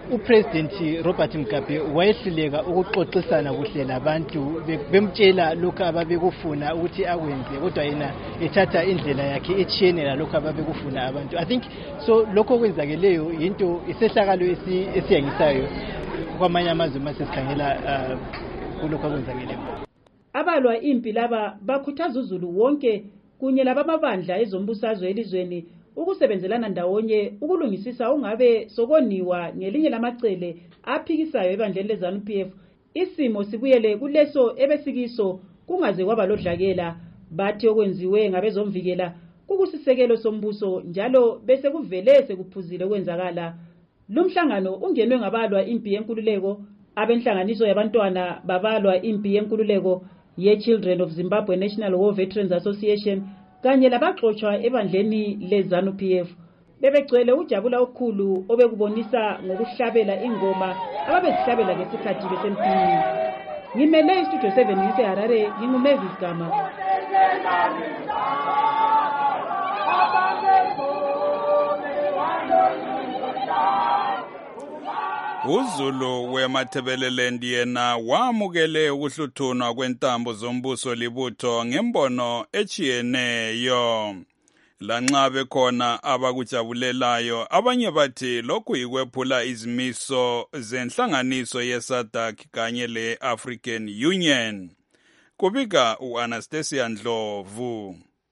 uPresident Robert Mugabe wayehluleka ukuxoxisana kuhle labantu bemtshela lokho ababekufuna ukuthi akwenze kodwa yena ethatha indlela yakhe etshiyene lalokho ababekufuna abantu. I think so lokho kwenzakeleyo into isehlakalo esiyangisayo kwamanye amazwe masesikhangela kulokho kwenzakeleyo. Abalwa impi laba bakhuthaza uZulu wonke kunye labamabandla ezombusazwe elizweni ukusebenzelana ndawonye ukulungisisa ungabe sokoniwa ngelinye lamacele aphikisayo ebandleni leZANU P F isimo sibuyele kuleso ebesikiso kungaze kwaba lodlakela. Bathi okwenziwe ngabezomvikela kukusisekelo sombuso njalo bese kuvele sekuphuzile kwenzakala. Lumhlangano ungenwe ngabalwa impi yenkululeko abenhlanganiso yabantwana babalwa impi yenkululeko ye-Children of Zimbabwe National War Veterans Association kanye labaxoxwa ebandleni leZANU P F bebegcwele ujabula okhulu obekubonisa ngokuhlabela ingoma ababezihlabela ngesikhathi besempini. Ngimele istudio seven ngiseHarare, nginguMavis Gama. uZulu weMathebeleland yena wamukele ukuhluthunwa kwentambo zombuso libutho ngembono echiyeneyo. Lanxa bekhona abakujabulelayo, abanye bathi lokhu yikwephula izimiso zenhlanganiso yeSADC kanye le-African Union. Kubika u-Anastasia Ndlovu.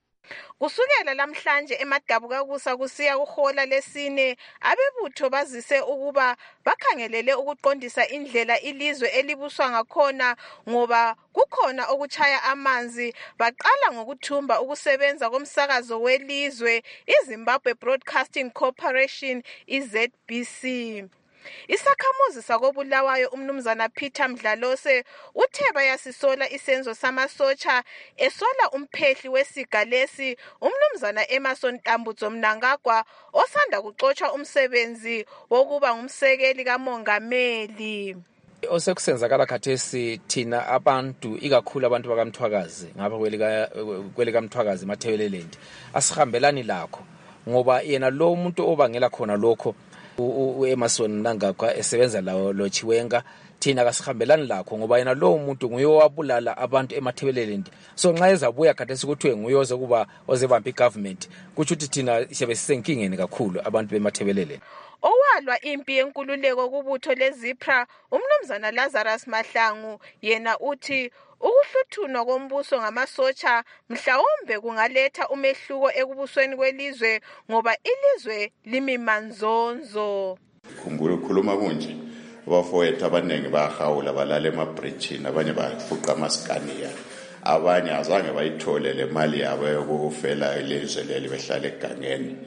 Kusukela lamhlanje emadabuka kusa kusiya kuhola lesine abebutho bazise ukuba bakhangelele ukuqondisa indlela ilizwe elibuswa ngakhona ngoba kukhona okuchaya amanzi. Baqala ngokuthumba ukusebenza komsakazo welizwe iZimbabwe Broadcasting Corporation I-Z B C. Isakhamuzi sakobulawayo umnumzana Peter Mdlalose uthe bayasisola isenzo samasotsha esola umphehli wesigalesi umnumzana Emerson Tambudzo Mnangagwa osanda kuxotsha umsebenzi wokuba ngumsekeli kamongameli. Osekusenzakala khathesi thina abantu ikakhulu abantu bakamthwakazi ngapha kwelika Mthwakazi eMathebeleland asihambelani lakho ngoba yena lo umuntu obangela khona lokho uEmerson Mnangagwa esebenza lawo lo Chiwenga thina kasihambelani lakho ngoba yena lo umuntu nguye owabulala abantu eMathebeleland. So nxa ezabuya khathesi kuthiwe nguye oze kuba ozebamba igovernment kuthi uthi thina siyabe sisenkingeni kakhulu abantu beMathebeleland. Owalwa impi yenkululeko kubutho leZIPRA umnumzana Lazarus Mahlangu yena uthi ukuhluthunwa kombuso ngamasotsha mhlawumbe kungaletha umehluko ekubusweni kwelizwe ngoba ilizwe limimanzonzo. Khumbula ukukhuluma kunje abafowethu abaningi bahawula balala emabridgini, abanye bafuqa amaskaniya, abanye azange bayithole le mali yabo yokufela ilizwe leli behlala egangeni.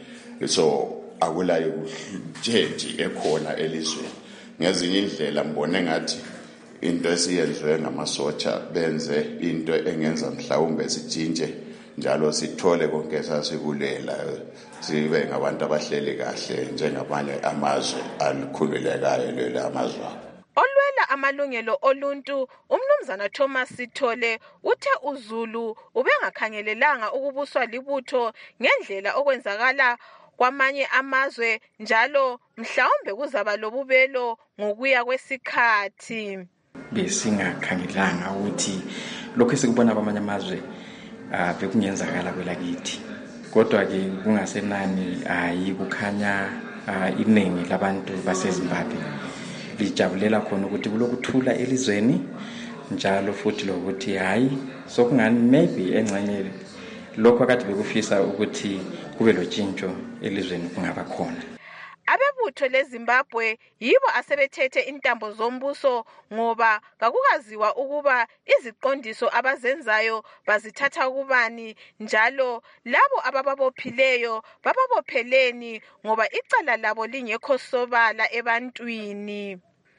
So akulayo change ekhona elizweni. Ngezinye indlela mbone ngathi into esiyenziwe ngamasotsha benze into engenza mhlawumbe sijinje njalo sithole konke esasikulela sibe ngabantu abahleli kahle njengabanye amazwe alikhululekayo lelo amazwe. Olwela amalungelo oluntu umnumzana Thomas Sithole uthe uZulu ubengakhangelelanga ukubuswa libutho ngendlela okwenzakala kwamanye amazwe njalo mhlawumbe kuzaba lobubelo ngokuya kwesikhathi. Besingakhangelanga ukuthi lokho esikubona kwamanye amazwe ah bekungenzakala kwelakithi. Kodwa ke kungasenani ayikukhanya iningi labantu baseZimbabwe lijabulela khona ukuthi kulokuthula elizweni njalo futhi lokuthi hayi sokungani maybe engcenye lokho akade bekufisa ukuthi kube lotshintsho elizweni kungaba khona. Abebutho leZimbabwe yibo asebethethe intambo zombuso ngoba kakukaziwa ukuba iziqondiso abazenzayo bazithatha kubani njalo labo abababophileyo bababopheleni ngoba icala labo lingekho sobala ebantwini.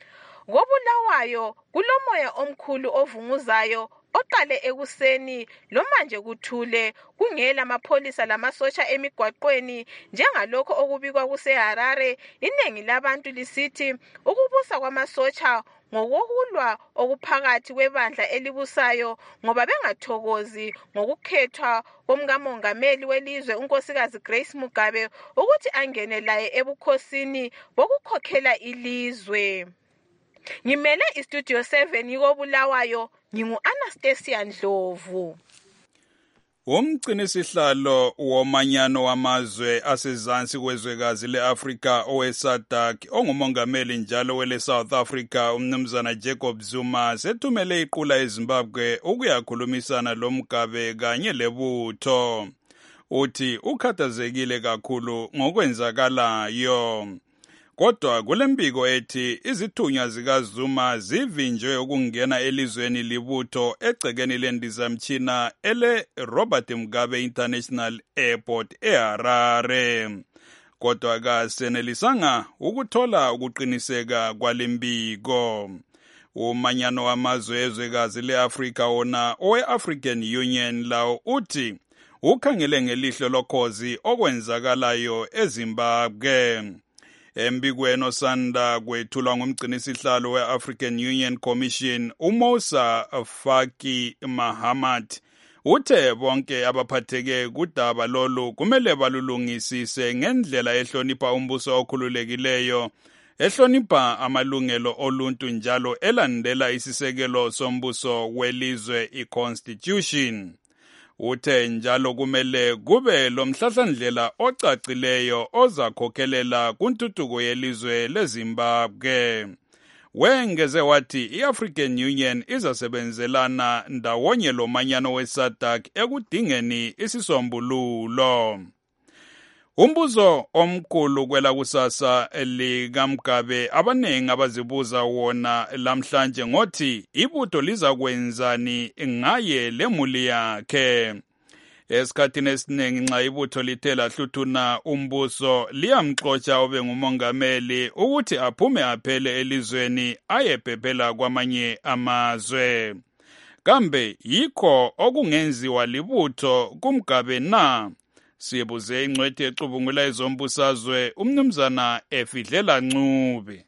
Ngobulawayo kulomoya omkhulu ovunguzayo oqale ekuseni lo manje kuthule kungela amapholisa lamasotsha emigwaqweni njengalokho okubikwa kuseHarare. Iningi labantu lisithi ukubusa kwamasotsha ngokuhulwa okuphakathi kwebandla elibusayo ngoba bengathokozi ngokukhethwa komkamongameli welizwe unkosikazi Grace Mugabe ukuthi angene laye ebukhosini bokukhokhela ilizwe. Ngimele istudio seven yikobulawayo, ngingu-Anastasia Ndlovu. Umgcinisihlalo womanyano wamazwe asezansi kwezwekazi le-Afrika owe-SADC ongumongameli njalo wele South Africa umnumzana Jacob Zuma sethumele iqula eZimbabwe ukuyakhulumisana lo Mugabe kanye lebutho. Uthi ukhathazekile kakhulu ngokwenzakalayo. Kodwa kulembiko ethi izithunywa zikaZuma zivinjwe ukungena elizweni libutho egcekeni lendizamtshina ele Robert Mugabe International Airport eHarare. Kodwa kasenelisanga ukuthola ukuqiniseka kwalembiko. Umanyano wamazwe ezwekazi le-Afrika wona owe-African Union lawo uthi ukhangele ngelihlo lokhozi okwenzakalayo eZimbabwe. Embikweni osanda kwethulwa ngumgcinisihlalo we-African Union Commission uMousa Faki Mahamat uthe bonke abaphatheke kudaba lolu kumele balulungisise ngendlela ehlonipha umbuso okhululekileyo, ehlonipha amalungelo oluntu njalo elandela isisekelo sombuso welizwe i-Constitution. Uthe njalo kumele kube lomhlahlandlela ocacileyo ozakhokhelela kuntuthuko yelizwe leZimbabwe. Wengeze wathi i-African Union izasebenzelana ndawonye lomanyano we-SADC ekudingeni isisombululo. Umbuzo omkhulu kwela kusasa likaMugabe abanengi abazibuza wona lamhlanje ngothi ibutho lizakwenzani ngaye lemuli yakhe. Esikhathini esiningi nxa ibutho lithe lahluthuna umbuso liyamxotsha obe ngumongameli ukuthi aphume aphele elizweni ayebhebhela kwamanye amazwe. Kambe yikho okungenziwa libutho kuMugabe na? Sibuze ingcwethi ecubungula ezombusazwe umnumzana Efidlela Ncube.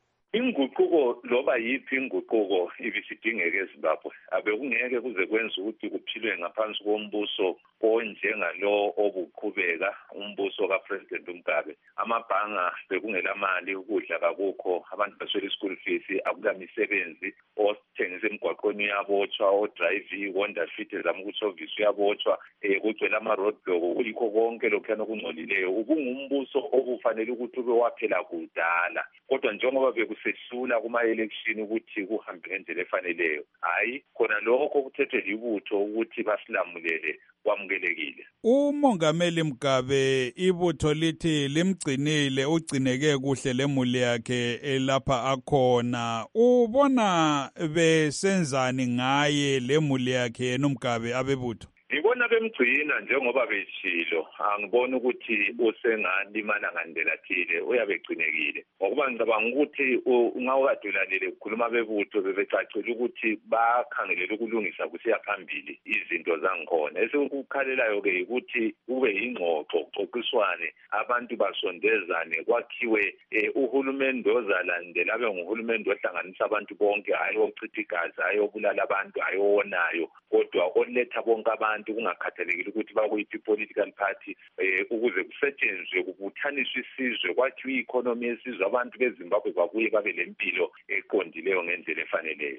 Inguquko loba yiphi inguquko ibisidingeka eZimbabwe abekungeke kuze kwenza ukuthi kuphilwe ngaphansi kombuso onjengalo obuqhubeka umbuso kaPresident Mugabe. Amabhanga bekungela mali, ukudla kakukho, abantu baswele school fees, akukamisebenzi, othengisa emgwaqweni uyabotshwa, odrive Honda Fit ezama ukuservice uyabotshwa, eh kugcwele ama roadblock, kuyikho konke lokhana okungcolileyo. Ubungumbuso obufanele ukuthi ube waphela kudala. Kodwa njengoba bekusehlula kuma election ukuthi kuhambe ngendlela efaneleyo, hayi khona lokho kuthethwe libutho ukuthi basilamulele kwamukelekile. Umongameli Mugabe ibutho lithi limgcinile ugcineke kuhle lemuli yakhe lapha akhona. Ubona besenzani ngaye lemuli yakhe noMugabe abebutho? Ngibona bemgcina njengoba betshilo, angibona ukuthi usengalimala ngandlela thile, uyabegcinekile. Ngokuba ngicabanga ukuthi ungawukadulalele ukukhuluma bebutho bebecacile ukuthi bakhangelela ukulungisa kusiya phambili izinto zangikhona. Esikukhalelayo ke ukuthi kube ingxoxo, xoxiswane, abantu basondezane, kwakhiwe uhulumende ozalandela abe nguhulumende ohlanganisa abantu bonke, hayi ochitha igazi, hayi obulala abantu, hayi owonayo, kodwa oletha bonke abantu kungakhathalekile ukuthi bakuyiphi political party, eh ukuze kusetshenzwe kubuthaniswe isizwe, kwakhiwe i-economy yesizwe, abantu beZimbabwe babuye babe lempilo eqondileyo ngendlela efaneleyo.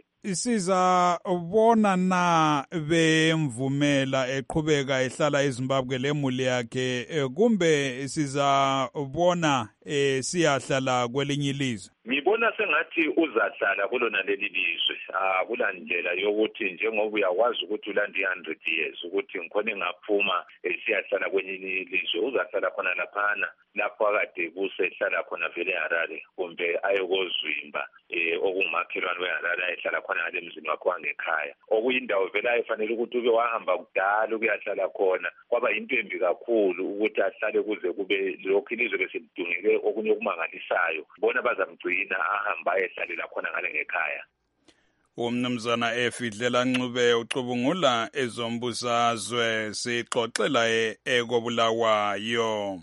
Sizabona na bemvumela eqhubeka ehlala eZimbabwe lemuli yakhe kumbe sizabona eh siyahlala kwelinye ilizwe? Ngibona sengathi uzahlala kulona leli lizwe. Akula ndlela yokuthi njengoba uyakwazi ukuthi ulanda one hundred years ukuthi ngikhona ngaphuma siyahlala kwenye ilizwe, uzahlala khona laphana lapho akade kusehlala khona vele eHarare kumbe ayokozwimba eh okungumakhelwane weHarare ayehlala khona ngale mzini wakhe wangekhaya, okuyindawo vele ayifanele ukuthi ube wahamba kudala ukuyahlala khona. Kwaba into embi kakhulu ukuthi ahlale kuze kube lokho ilizwe beselidungeke okunye okumangalisayo. Bona bazamgcina ahamba ayehlalela khona ngale ngekhaya. Umnumzana Efidlela Ncube ucubungula ezombusazwe, sixoxela ekobulawayo.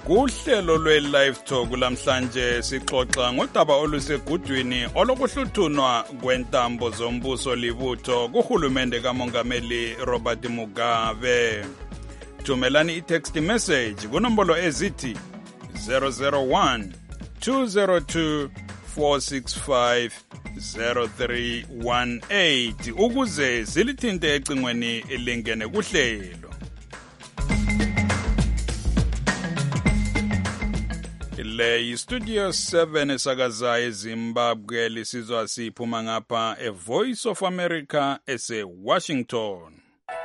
Kuhlelo lwe-Live Talk lamhlanje sixoxa ngodaba olusegudwini olokuhluthunwa kwentambo zombuso libutho kuhulumende kamongameli Robert Mugabe. Thumelani i-text message kunombolo ezithi zero zero one two zero two four six five zero three one eight ukuze silithinte ecingweni lingene kuhlelo. Le yi-Studio seven esakaza eZimbabwe lisizwa siphuma ngapha e Voice of America ese-Washington.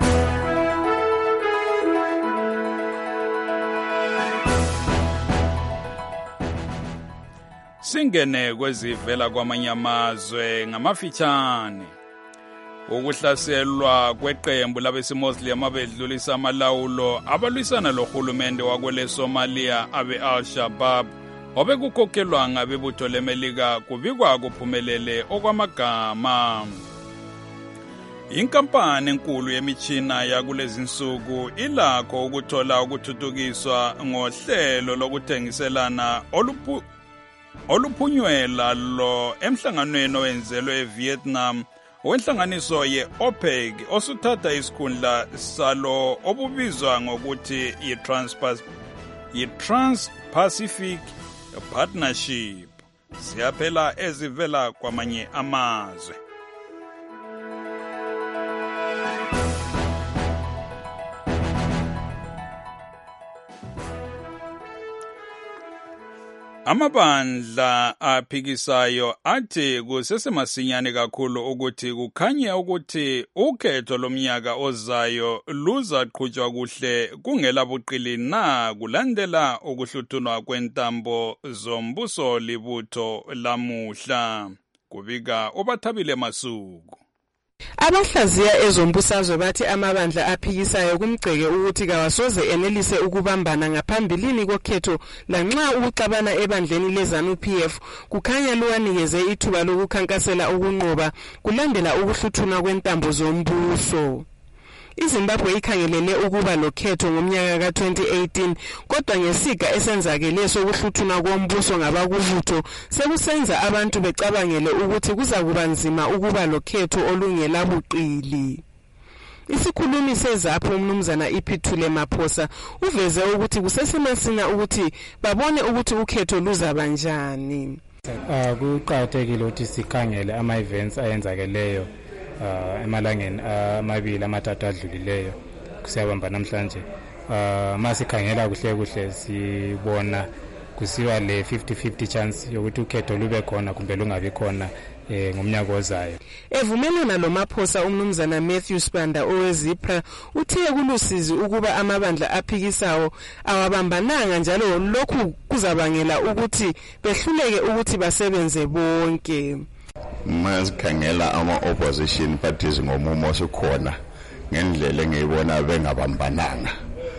Singene kwezivela kwamanye amazwe ngamafitshane. Ukuhlaselwa kweqembu labesimoslim abedlulisa amalawulo abalwisana lohulumende wakwele Somalia abe Al-Shabaab obekukhokhelwa ngabebutho leMelika kubikwa kuphumelele okwamagama. Inkampani enkulu yemichina yakulezi nsuku ilakho ukuthola ukuthuthukiswa ngohlelo lokuthengiselana oluphu oluphunyelwa lo emhlanganweni owenzelwe eVietnam wenhlanganiso ye-OPEC osuthatha isikhundla salo obubizwa ngokuthi yi-Trans-Pacific Partnership. Siyaphela ezivela kwamanye amazwe. Amabandla aphikisayo athi kusesemasinyane kakhulu ukuthi kukhanye ukuthi ukhetho lomnyaka ozayo luzaqhutshwa kuhle kungela buqili na kulandela ukuhluthunwa kwentambo zombuso libutho lamuhla. Kubika uBathabile Masuku. Abahlaziya ezombusazwe bathi amabandla aphikisayo kumgceke ukuthi kawasoze enelise ukubambana ngaphambilini kokhetho lanxa ukuxabana ebandleni leZANU-P F kukhanya luwanikeze ithuba lokukhankasela ukunqoba kulandela ukuhluthuna kwentambo zombuso. iZimbabwe ikhangelele ukuba lokhetho ngomnyaka ka twenty eighteen kodwa ngesiga esenzakele sokuhluthuna kombuso ngabakuvutho sekusenza abantu becabangele ukuthi kuzakuba nzima ukuba lokhetho olungela buqili. Isikhulumi seZAPHU umnumzana Iphithule Maphosa uveze ukuthi kusesemasina ukuthi babone ukuthi ukhetho luzaba njani. Uh, kuqakathekile ukuthi sikhangele ama events ayenzakeleyo Uh, emalangeni amabili amathathu adlulileyo kusiyabamba namhlanje. Uh, masikhangela kuhle kuhle sibona kusiwa le fifty fifty chance yokuthi ukhetho lube khona kumbe lungabi khona eh ngomnyaka ozayo. Evumelana lo Maphosa umnumzana Matthew Spanda owezipra uthe kulusizi ukuba amabandla aphikisayo awabambananga njalo lokhu kuzabangela ukuthi behluleke ukuthi basebenze bonke. Masikhangela ama-opposition parties ngomumo osukhona ngendlela engiyibona bengabambananga.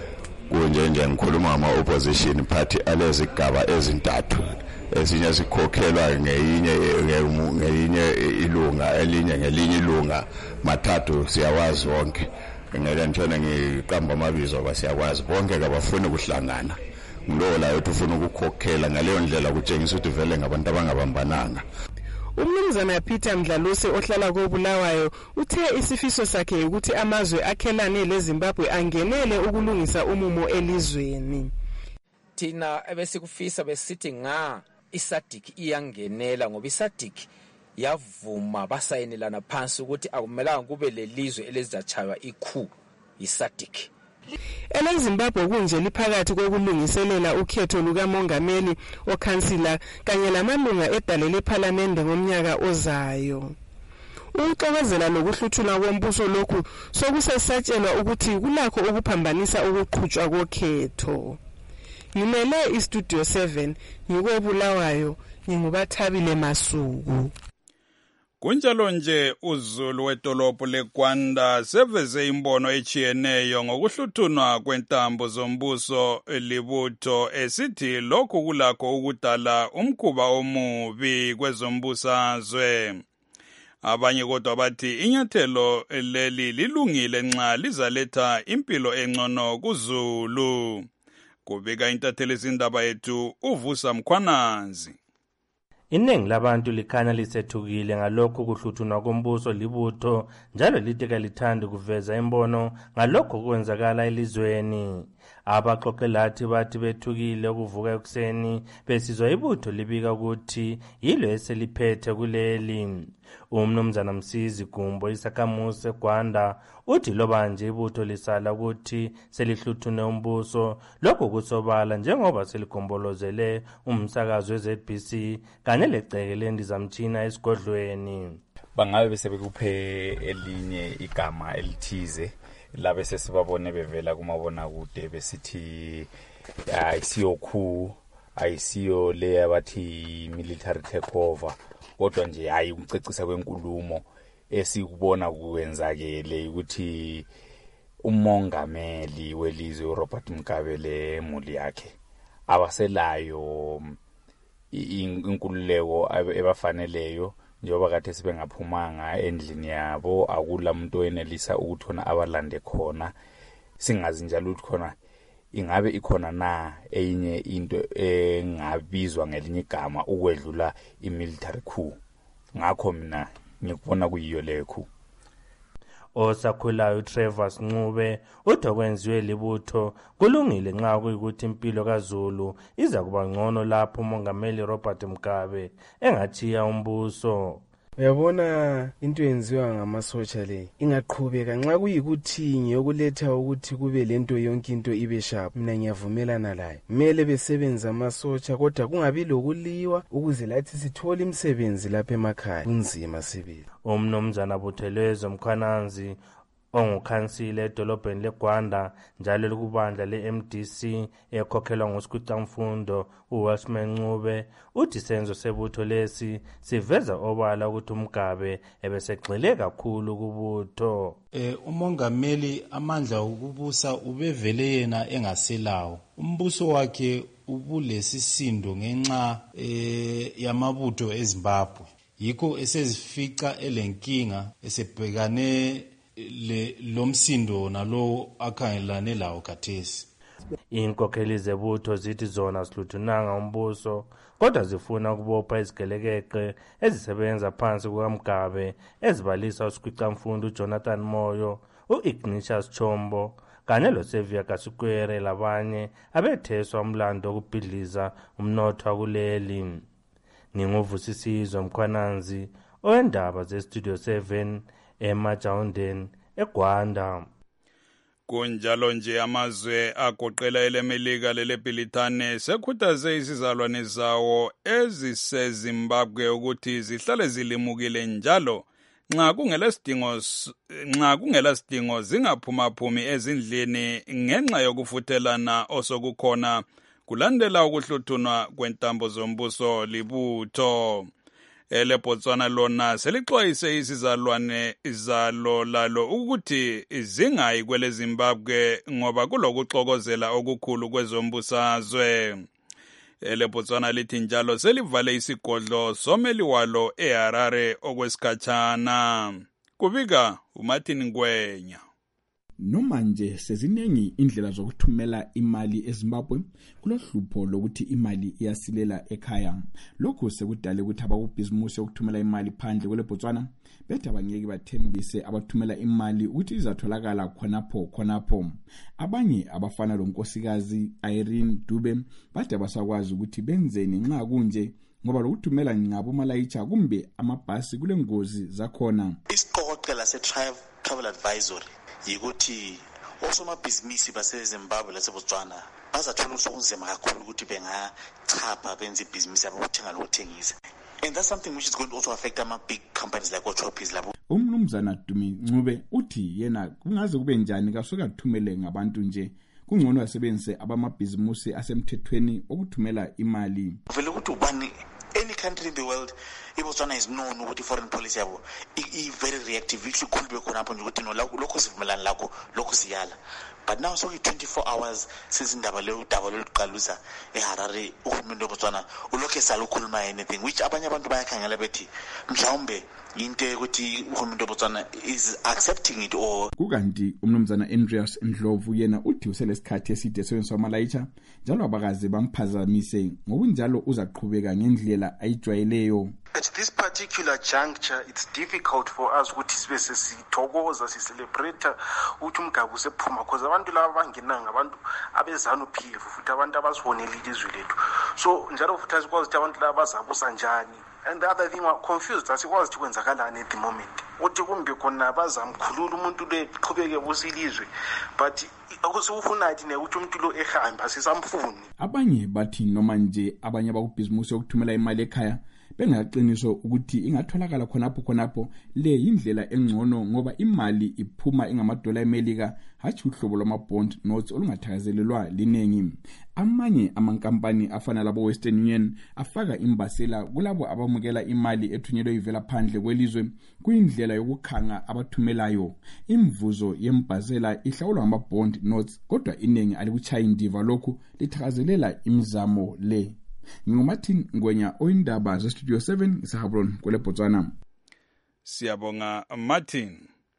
Kunje nje ngikhuluma ngama-opposition party alezigaba ezintathu. Esinye sikhokhelwa ngeyinye ngeyinye ilunga elinye ngelinye ilunga mathathu siyawazi wonke. Ngeke ngitshone ngiqamba amabizo basiyakwazi bonke kabafuni ukuhlangana. Ngulowo la uthi ufuna ukukhokhela ngaleyo ndlela kutshengisa ukuthi vele ngabantu abangabambananga. Umnumzana Peter Mdlalose ohlala koBulawayo uthe isifiso sakhe ukuthi amazwe akhelane leZimbabwe angenele ukulungisa umumo elizweni. Thina ebesikufisa besithi nga iSADC iyangenela ngoba iSADC yavuma basayinelana phansi ukuthi akumelanga kube lelizwe elizachaywa ikhu iSADC. EleZimbabwe kunje liphakathi kokulungiselela ukhetho lukamongameli okhansila kanye lamalunga edale lePhalamende ngomnyaka ozayo. Ukuxokozela lokuhluthuna kombuso lokhu sokusesatshelwa ukuthi kulakho ukuphambanisa ukuqhutshwa kokhetho. Ngimele iStudio seven ngikobulawayo ngingubathabile Masuku. Kunjalo nje uZulu wedolophu leGwanda seveze imbono echiyeneyo ngokuhluthunwa kwentambo zombuso libutho esithi lokhu kulakho ukudala umkhuba omubi kwezombusazwe. Abanye kodwa bathi inyathelo leli lilungile nxa lizaletha impilo engcono kuZulu. kubika intatheli izindaba yethu uvusa Mkhwananzi. Iningi labantu likhanya lisethukile ngalokho kuhluthunwa kombuso libutho njalo lithi kalithandi kuveza imbono ngalokho kwenzakala elizweni. Abaxoxelathi bathi bethukile ukuvuka ekuseni besizwa ibutho libika ukuthi yilo eseliphethe kuleli. Umnumzana Msizi Gumbo isakhamuzi eGwanda uthi loba nje ibutho lisala ukuthi selihluthune umbuso lokho kusobala njengoba seligombolozele umsakazo we-Z B C kanye leceke lendizamtshina esigodlweni. Bangabe bese bekuphe elinye igama elithize labe sesibabone bevela kumabona kude besithi ayisiyo khu ayisiyo le abathi military takeover kodwa nje hayi umcecisa kwenkulumo esikubona kuwenzakele ukuthi umongameli welizwe uRobert Mugabe le muli yakhe abaselayo inkululeko ebafaneleyo njengoba kade sibengaphumanga endlini yabo akula umuntu oyenelisa ukuthona abalande khona singazi njalo ukuthi khona ingabe ikhona na enye into engabizwa ngelinye igama ukwedlula imilitary coup. Ngakho mina ngikubona kuyiyo le coup. Osakhulayo Trevor Ncube uthi okwenziwe libutho kulungile nxa kuyikuthi impilo kaZulu iza kuba ngcono lapho umongameli Robert Mugabe engathiya umbuso. Uyabona into yenziwa ngamasotsha le ingaqhubeka nxa kuyikuthi ngiyokuletha ukuthi kube lento yonke into ibe sharp mina ngiyavumelana laye. Kumele besebenza amasotsha kodwa kungabi lokuliwa ukuze lathi sithola imisebenzi lapha emakhaya kunzima sibili. Umnumzana Buthelezwe Mkhwananzi ongukhansile edolobheni leGwanda njalo likubandla le-M D C ekhokhelwa nguSikhwicamfundo uWashman Ncube uthi senzo sebutho lesi siveza obala ukuthi uMgabe ebesegxile kakhulu kubutho. Eh umongameli amandla okubusa ubevele yena engaselawo. Umbuso wakhe ubulesisindo ngenxa eh yamabutho eZimbabwe. Yikho esezifica elenkinga esebhekane le lomsindo nalo akhangelane lawo khathesi. Inkokheli zebutho zithi zona zihluthunanga umbuso kodwa zifuna ukubopha izigelekeqe ezisebenza phansi kukaMgabe ezibalisa uSikhwicamfundo uJonathan Moyo uIgnatius Chombo kanye loSevia Kasukwere labanye abetheswa umlando okubhidliza umnotho wakuleli. Nginguvusisizwe Mkhwananzi owendaba ze-Studio seven eMajawundeni eGwanda. Kunjalo nje amazwe agoqela elemelika leleBrithani sekhuthaze izizalwane zawo eziseZimbabwe ukuthi zihlale zilimukile njalo nxa kungelasidingo nxa kungelasidingo zingaphumaphumi ezindlini ngenxa yokufuthelana osokukhona kulandela ukuhluthunwa kwentambo zombuso libutho. EleBotswana lona selixwayise izizalwane izalo lalo ukuthi zingayi kwele Zimbabwe ngoba kulokuxokozela okukhulu kwezombusazwe. EleBotswana lithi njalo selivale isigodlo someli walo eHarare okwesikhatshana. Kubika uMartin Ngwenya. Noma nje seziningi indlela zokuthumela imali eZimbabwe kulohlupho lokuthi imali iyasilela ekhaya. Lokho sekudale ukuthi abakubhizimusi yokuthumela imali phandle kweleBotswana bethi abangeke bathembise abathumela imali ukuthi izatholakala khonapho khonapho. Abanye abafana lonkosikazi Irene Dube bathi abasakwazi ukuthi benzeni nxa kunje ngoba lokuthumela ngabo malayicha kumbe amabhasi kulengozi zakhona. Isiqoqela se-travel advisory yikuthi osomabhizinisi baseZimbabwe laseBotswana bazathola ukunzima kakhulu ukuthi bengachapha benze ibhizinisi yabo ukuthenga lokuthengisa. And that's something which is going to also affect ama big companies like Ochopies labo. Umnumzana Dumi Ncube uthi yena kungaze kube njani kasoka kuthumele ngabantu nje kungcono yasebenzise abamabhizinisi asemthethweni okuthumela imali. Vele ukuthi ubani any country in the world iBotswana is known ukuthi foreign policy yabo i very reactive ithi khulube khona apho nje ukuthi no lokho sivumelana lakho lokho siyala. But now so twenty-four hours since indaba le udaba lokuqalusa eHarare uhulumende weBotswana ulokhe sala ukukhuluma anything which abanye abantu bayakhangela bethi mhlawumbe into ukuthi uhulumende weBotswana is accepting it or kukanti umnumzana Andreas Ndlovu yena uthi uselesikhathi eside esebenzisa amalayitha njalo abakaze bamphazamise ngokunjalo uzaqhubeka ngendlela ayijwayeleyo. At this particular juncture, it's difficult for us ukuthi sibe sesithokoza sicelebrate ukuthi umgabu sephuma because abantu laba bangenanga abantu abezanu P F futhi abantu abasibonela ilizwe lethu. So njalo futhi asikwazi ukuthi abantu laba bazabusa njani. And the other thing we're confused asikwazi ukuthi kwenzakalani at the moment. Uthi kumbe khona bazamkhulula umuntu le qhubeke busilizwe but akusufuna ukuthi ukuthi umuntu lo ehamba sisamfuni. Abanye bathi noma nje abanye abakubhizimusi yokuthumela imali ekhaya bengaqiniso ukuthi ingatholakala khonapho khonapho le indlela engcono ngoba imali iphuma ingamadola eMelika hathi uhlobo lwamabond notes olungathakazelelwa linengi. Amanye amankampani afana labo Western Union afaka imbasela kulabo abamukela imali ethunyelwe ivela phandle kwelizwe kuyindlela yokukhanga abathumelayo. Imvuzo yembasela ihlawulwa ngamabond notes kodwa inengi alikuchaya indiva lokhu lithakazelela imizamo le. Ngumathini Ngwenya oyindaba ze Studio seven eShahabron kwele Botswana. Siyabonga Martin.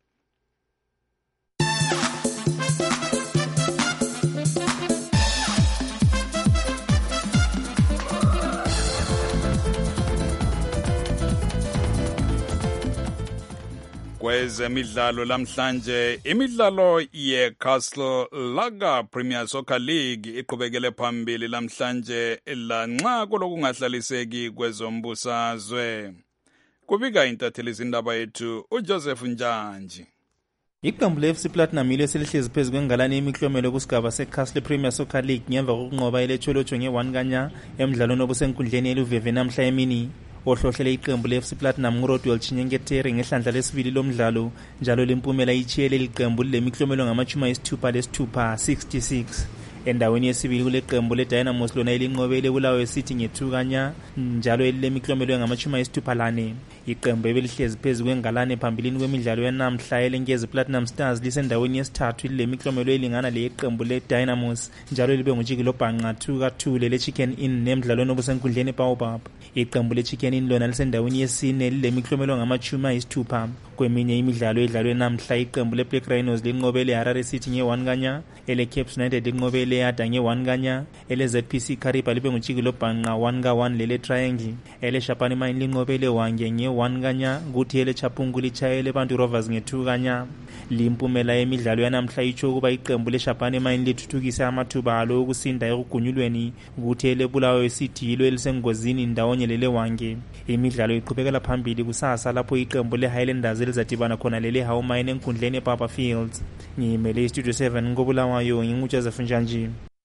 Kwezemidlalo lamhlanje imidlalo yeCastle Lager Premier Soccer League iqhubekele phambili lamhlanje lanxa kulokungahlaliseki kwezombusazwe. Kubika intatheli izindaba yethu uJoseph Njanji. Iqembu le-F C Platinum ile selihlezi phezu kwengalane yemiklomelo kusigaba seCastle Premier Soccer League ngemva kokunqoba eletholotsho nge-one kanya emidlalweni obusenkundleni eluveve namhla emini. Ohlohlele iqembu le-F C Platinum nguRodwell Chinyengeteri ngehlandla lesibili lomdlalo njalo lempumela ichiyele liqembu lemiklomelo ngamachuma isithupha lesithupha sixty-six. Endaweni yesibili kule qembu leDynamos lona elinqobele kulawo City nge-two kanya njalo elilemiklomelo ngamachuma isithupha lane. Iqembu ebelihlezi phezu kwengalane phambilini kwemidlalo yanamhla elenkezi Platinum Stars lisendaweni yesithathu lemiklomelo elingana leqembu leDynamos njalo libe ngujikilo bhanqa two ka two le Chicken Inn nemidlalweni obusenkundleni Baobab. Iqembu leChicken Inn lona lisendaweni yesine lilemiklomelo ngamachuma isithupha. Kweminye imidlalo edlalwe namhla iqembu leBlack Rhinos linqobele Harare City nge-one kanya, ele Cape United linqobele Yada nge-one kanya, ele Z P C Kariba libe ngujikilo bhanqa one ka one lele Triangle, ele Shapani Mine linqobele Wange nge-one kanya, kuthi ele Chapungu lichayele Bantu Rovers nge-two kanya. Limpumela yemidlalo yanamhla itsho ukuba iqembu leShapani Mine lithuthukise amathuba alo okusinda ekugunyulweni kuthi ele Bulawayo City yilo elisengozini ndawonye lele Wange. Imidlalo iqhubekela phambili kusasa lapho iqembu leHighlanders elizadibana khona lele How Mine enkundleni ePapa Fields. Ngimele iStudio seven ngobulawayo nginguJoseph Njanji.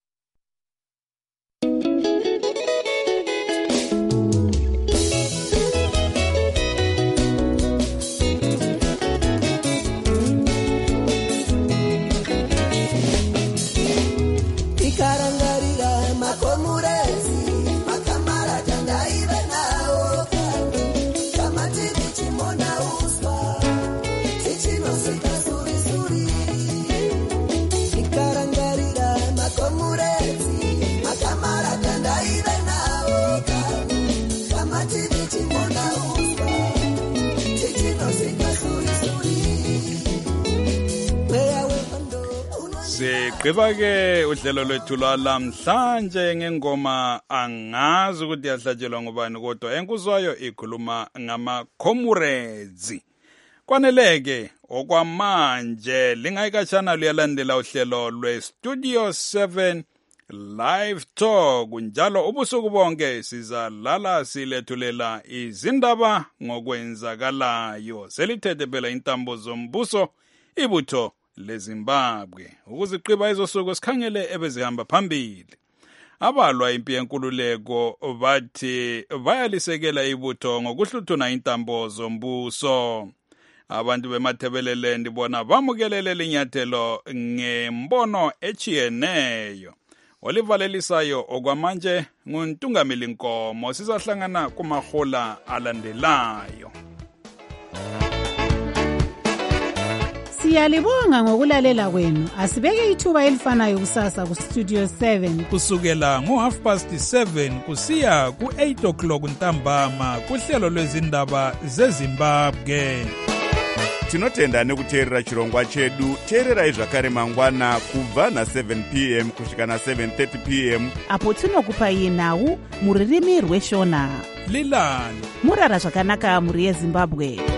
Siqhibake uhlelo lwethu lwalamhlanje ngengoma angazi ukuthi yahlatshelwa ngubani kodwa enkuzwayo ikhuluma ngama-Comrades. Kwaneleke okwamanje lingayikatshana luyalandela uhlelo lwe-Studio seven Live Talk njalo ubusuku bonke sizalala silethulela izindaba ngokwenzakalayo. Selithethe phela intambo zombuso ibutho leZimbabwe ukuziqiba izosuku sikhangele ebezihamba phambili. Abalwa impi yenkululeko bathi bayalisekela ibutho ngokuhluthuna intambo zombuso. Abantu bemathebelelendi bona bamukelele linyathelo ngembono echiyeneyo. Olivalelisayo okwamanje nguntungameli Nkomo. Sizahlangana kumahola alandelayo. Siyalibonga ngokulalela kwenu. Asibeke ithuba elifanayo kusasa ku Studio seven kusukela ngo half past seven kusiya ku eight o'clock ntambama kuhlelo lwezindaba zeZimbabwe. Tinotenda nekuteerera chirongwa chedu. Teererai zvakare mangwana kubva na seven p m kusvika na seven thirty p m apo tinokupai nhau muririmi rweshona. Lilani murara zvakanaka muri yeZimbabwe.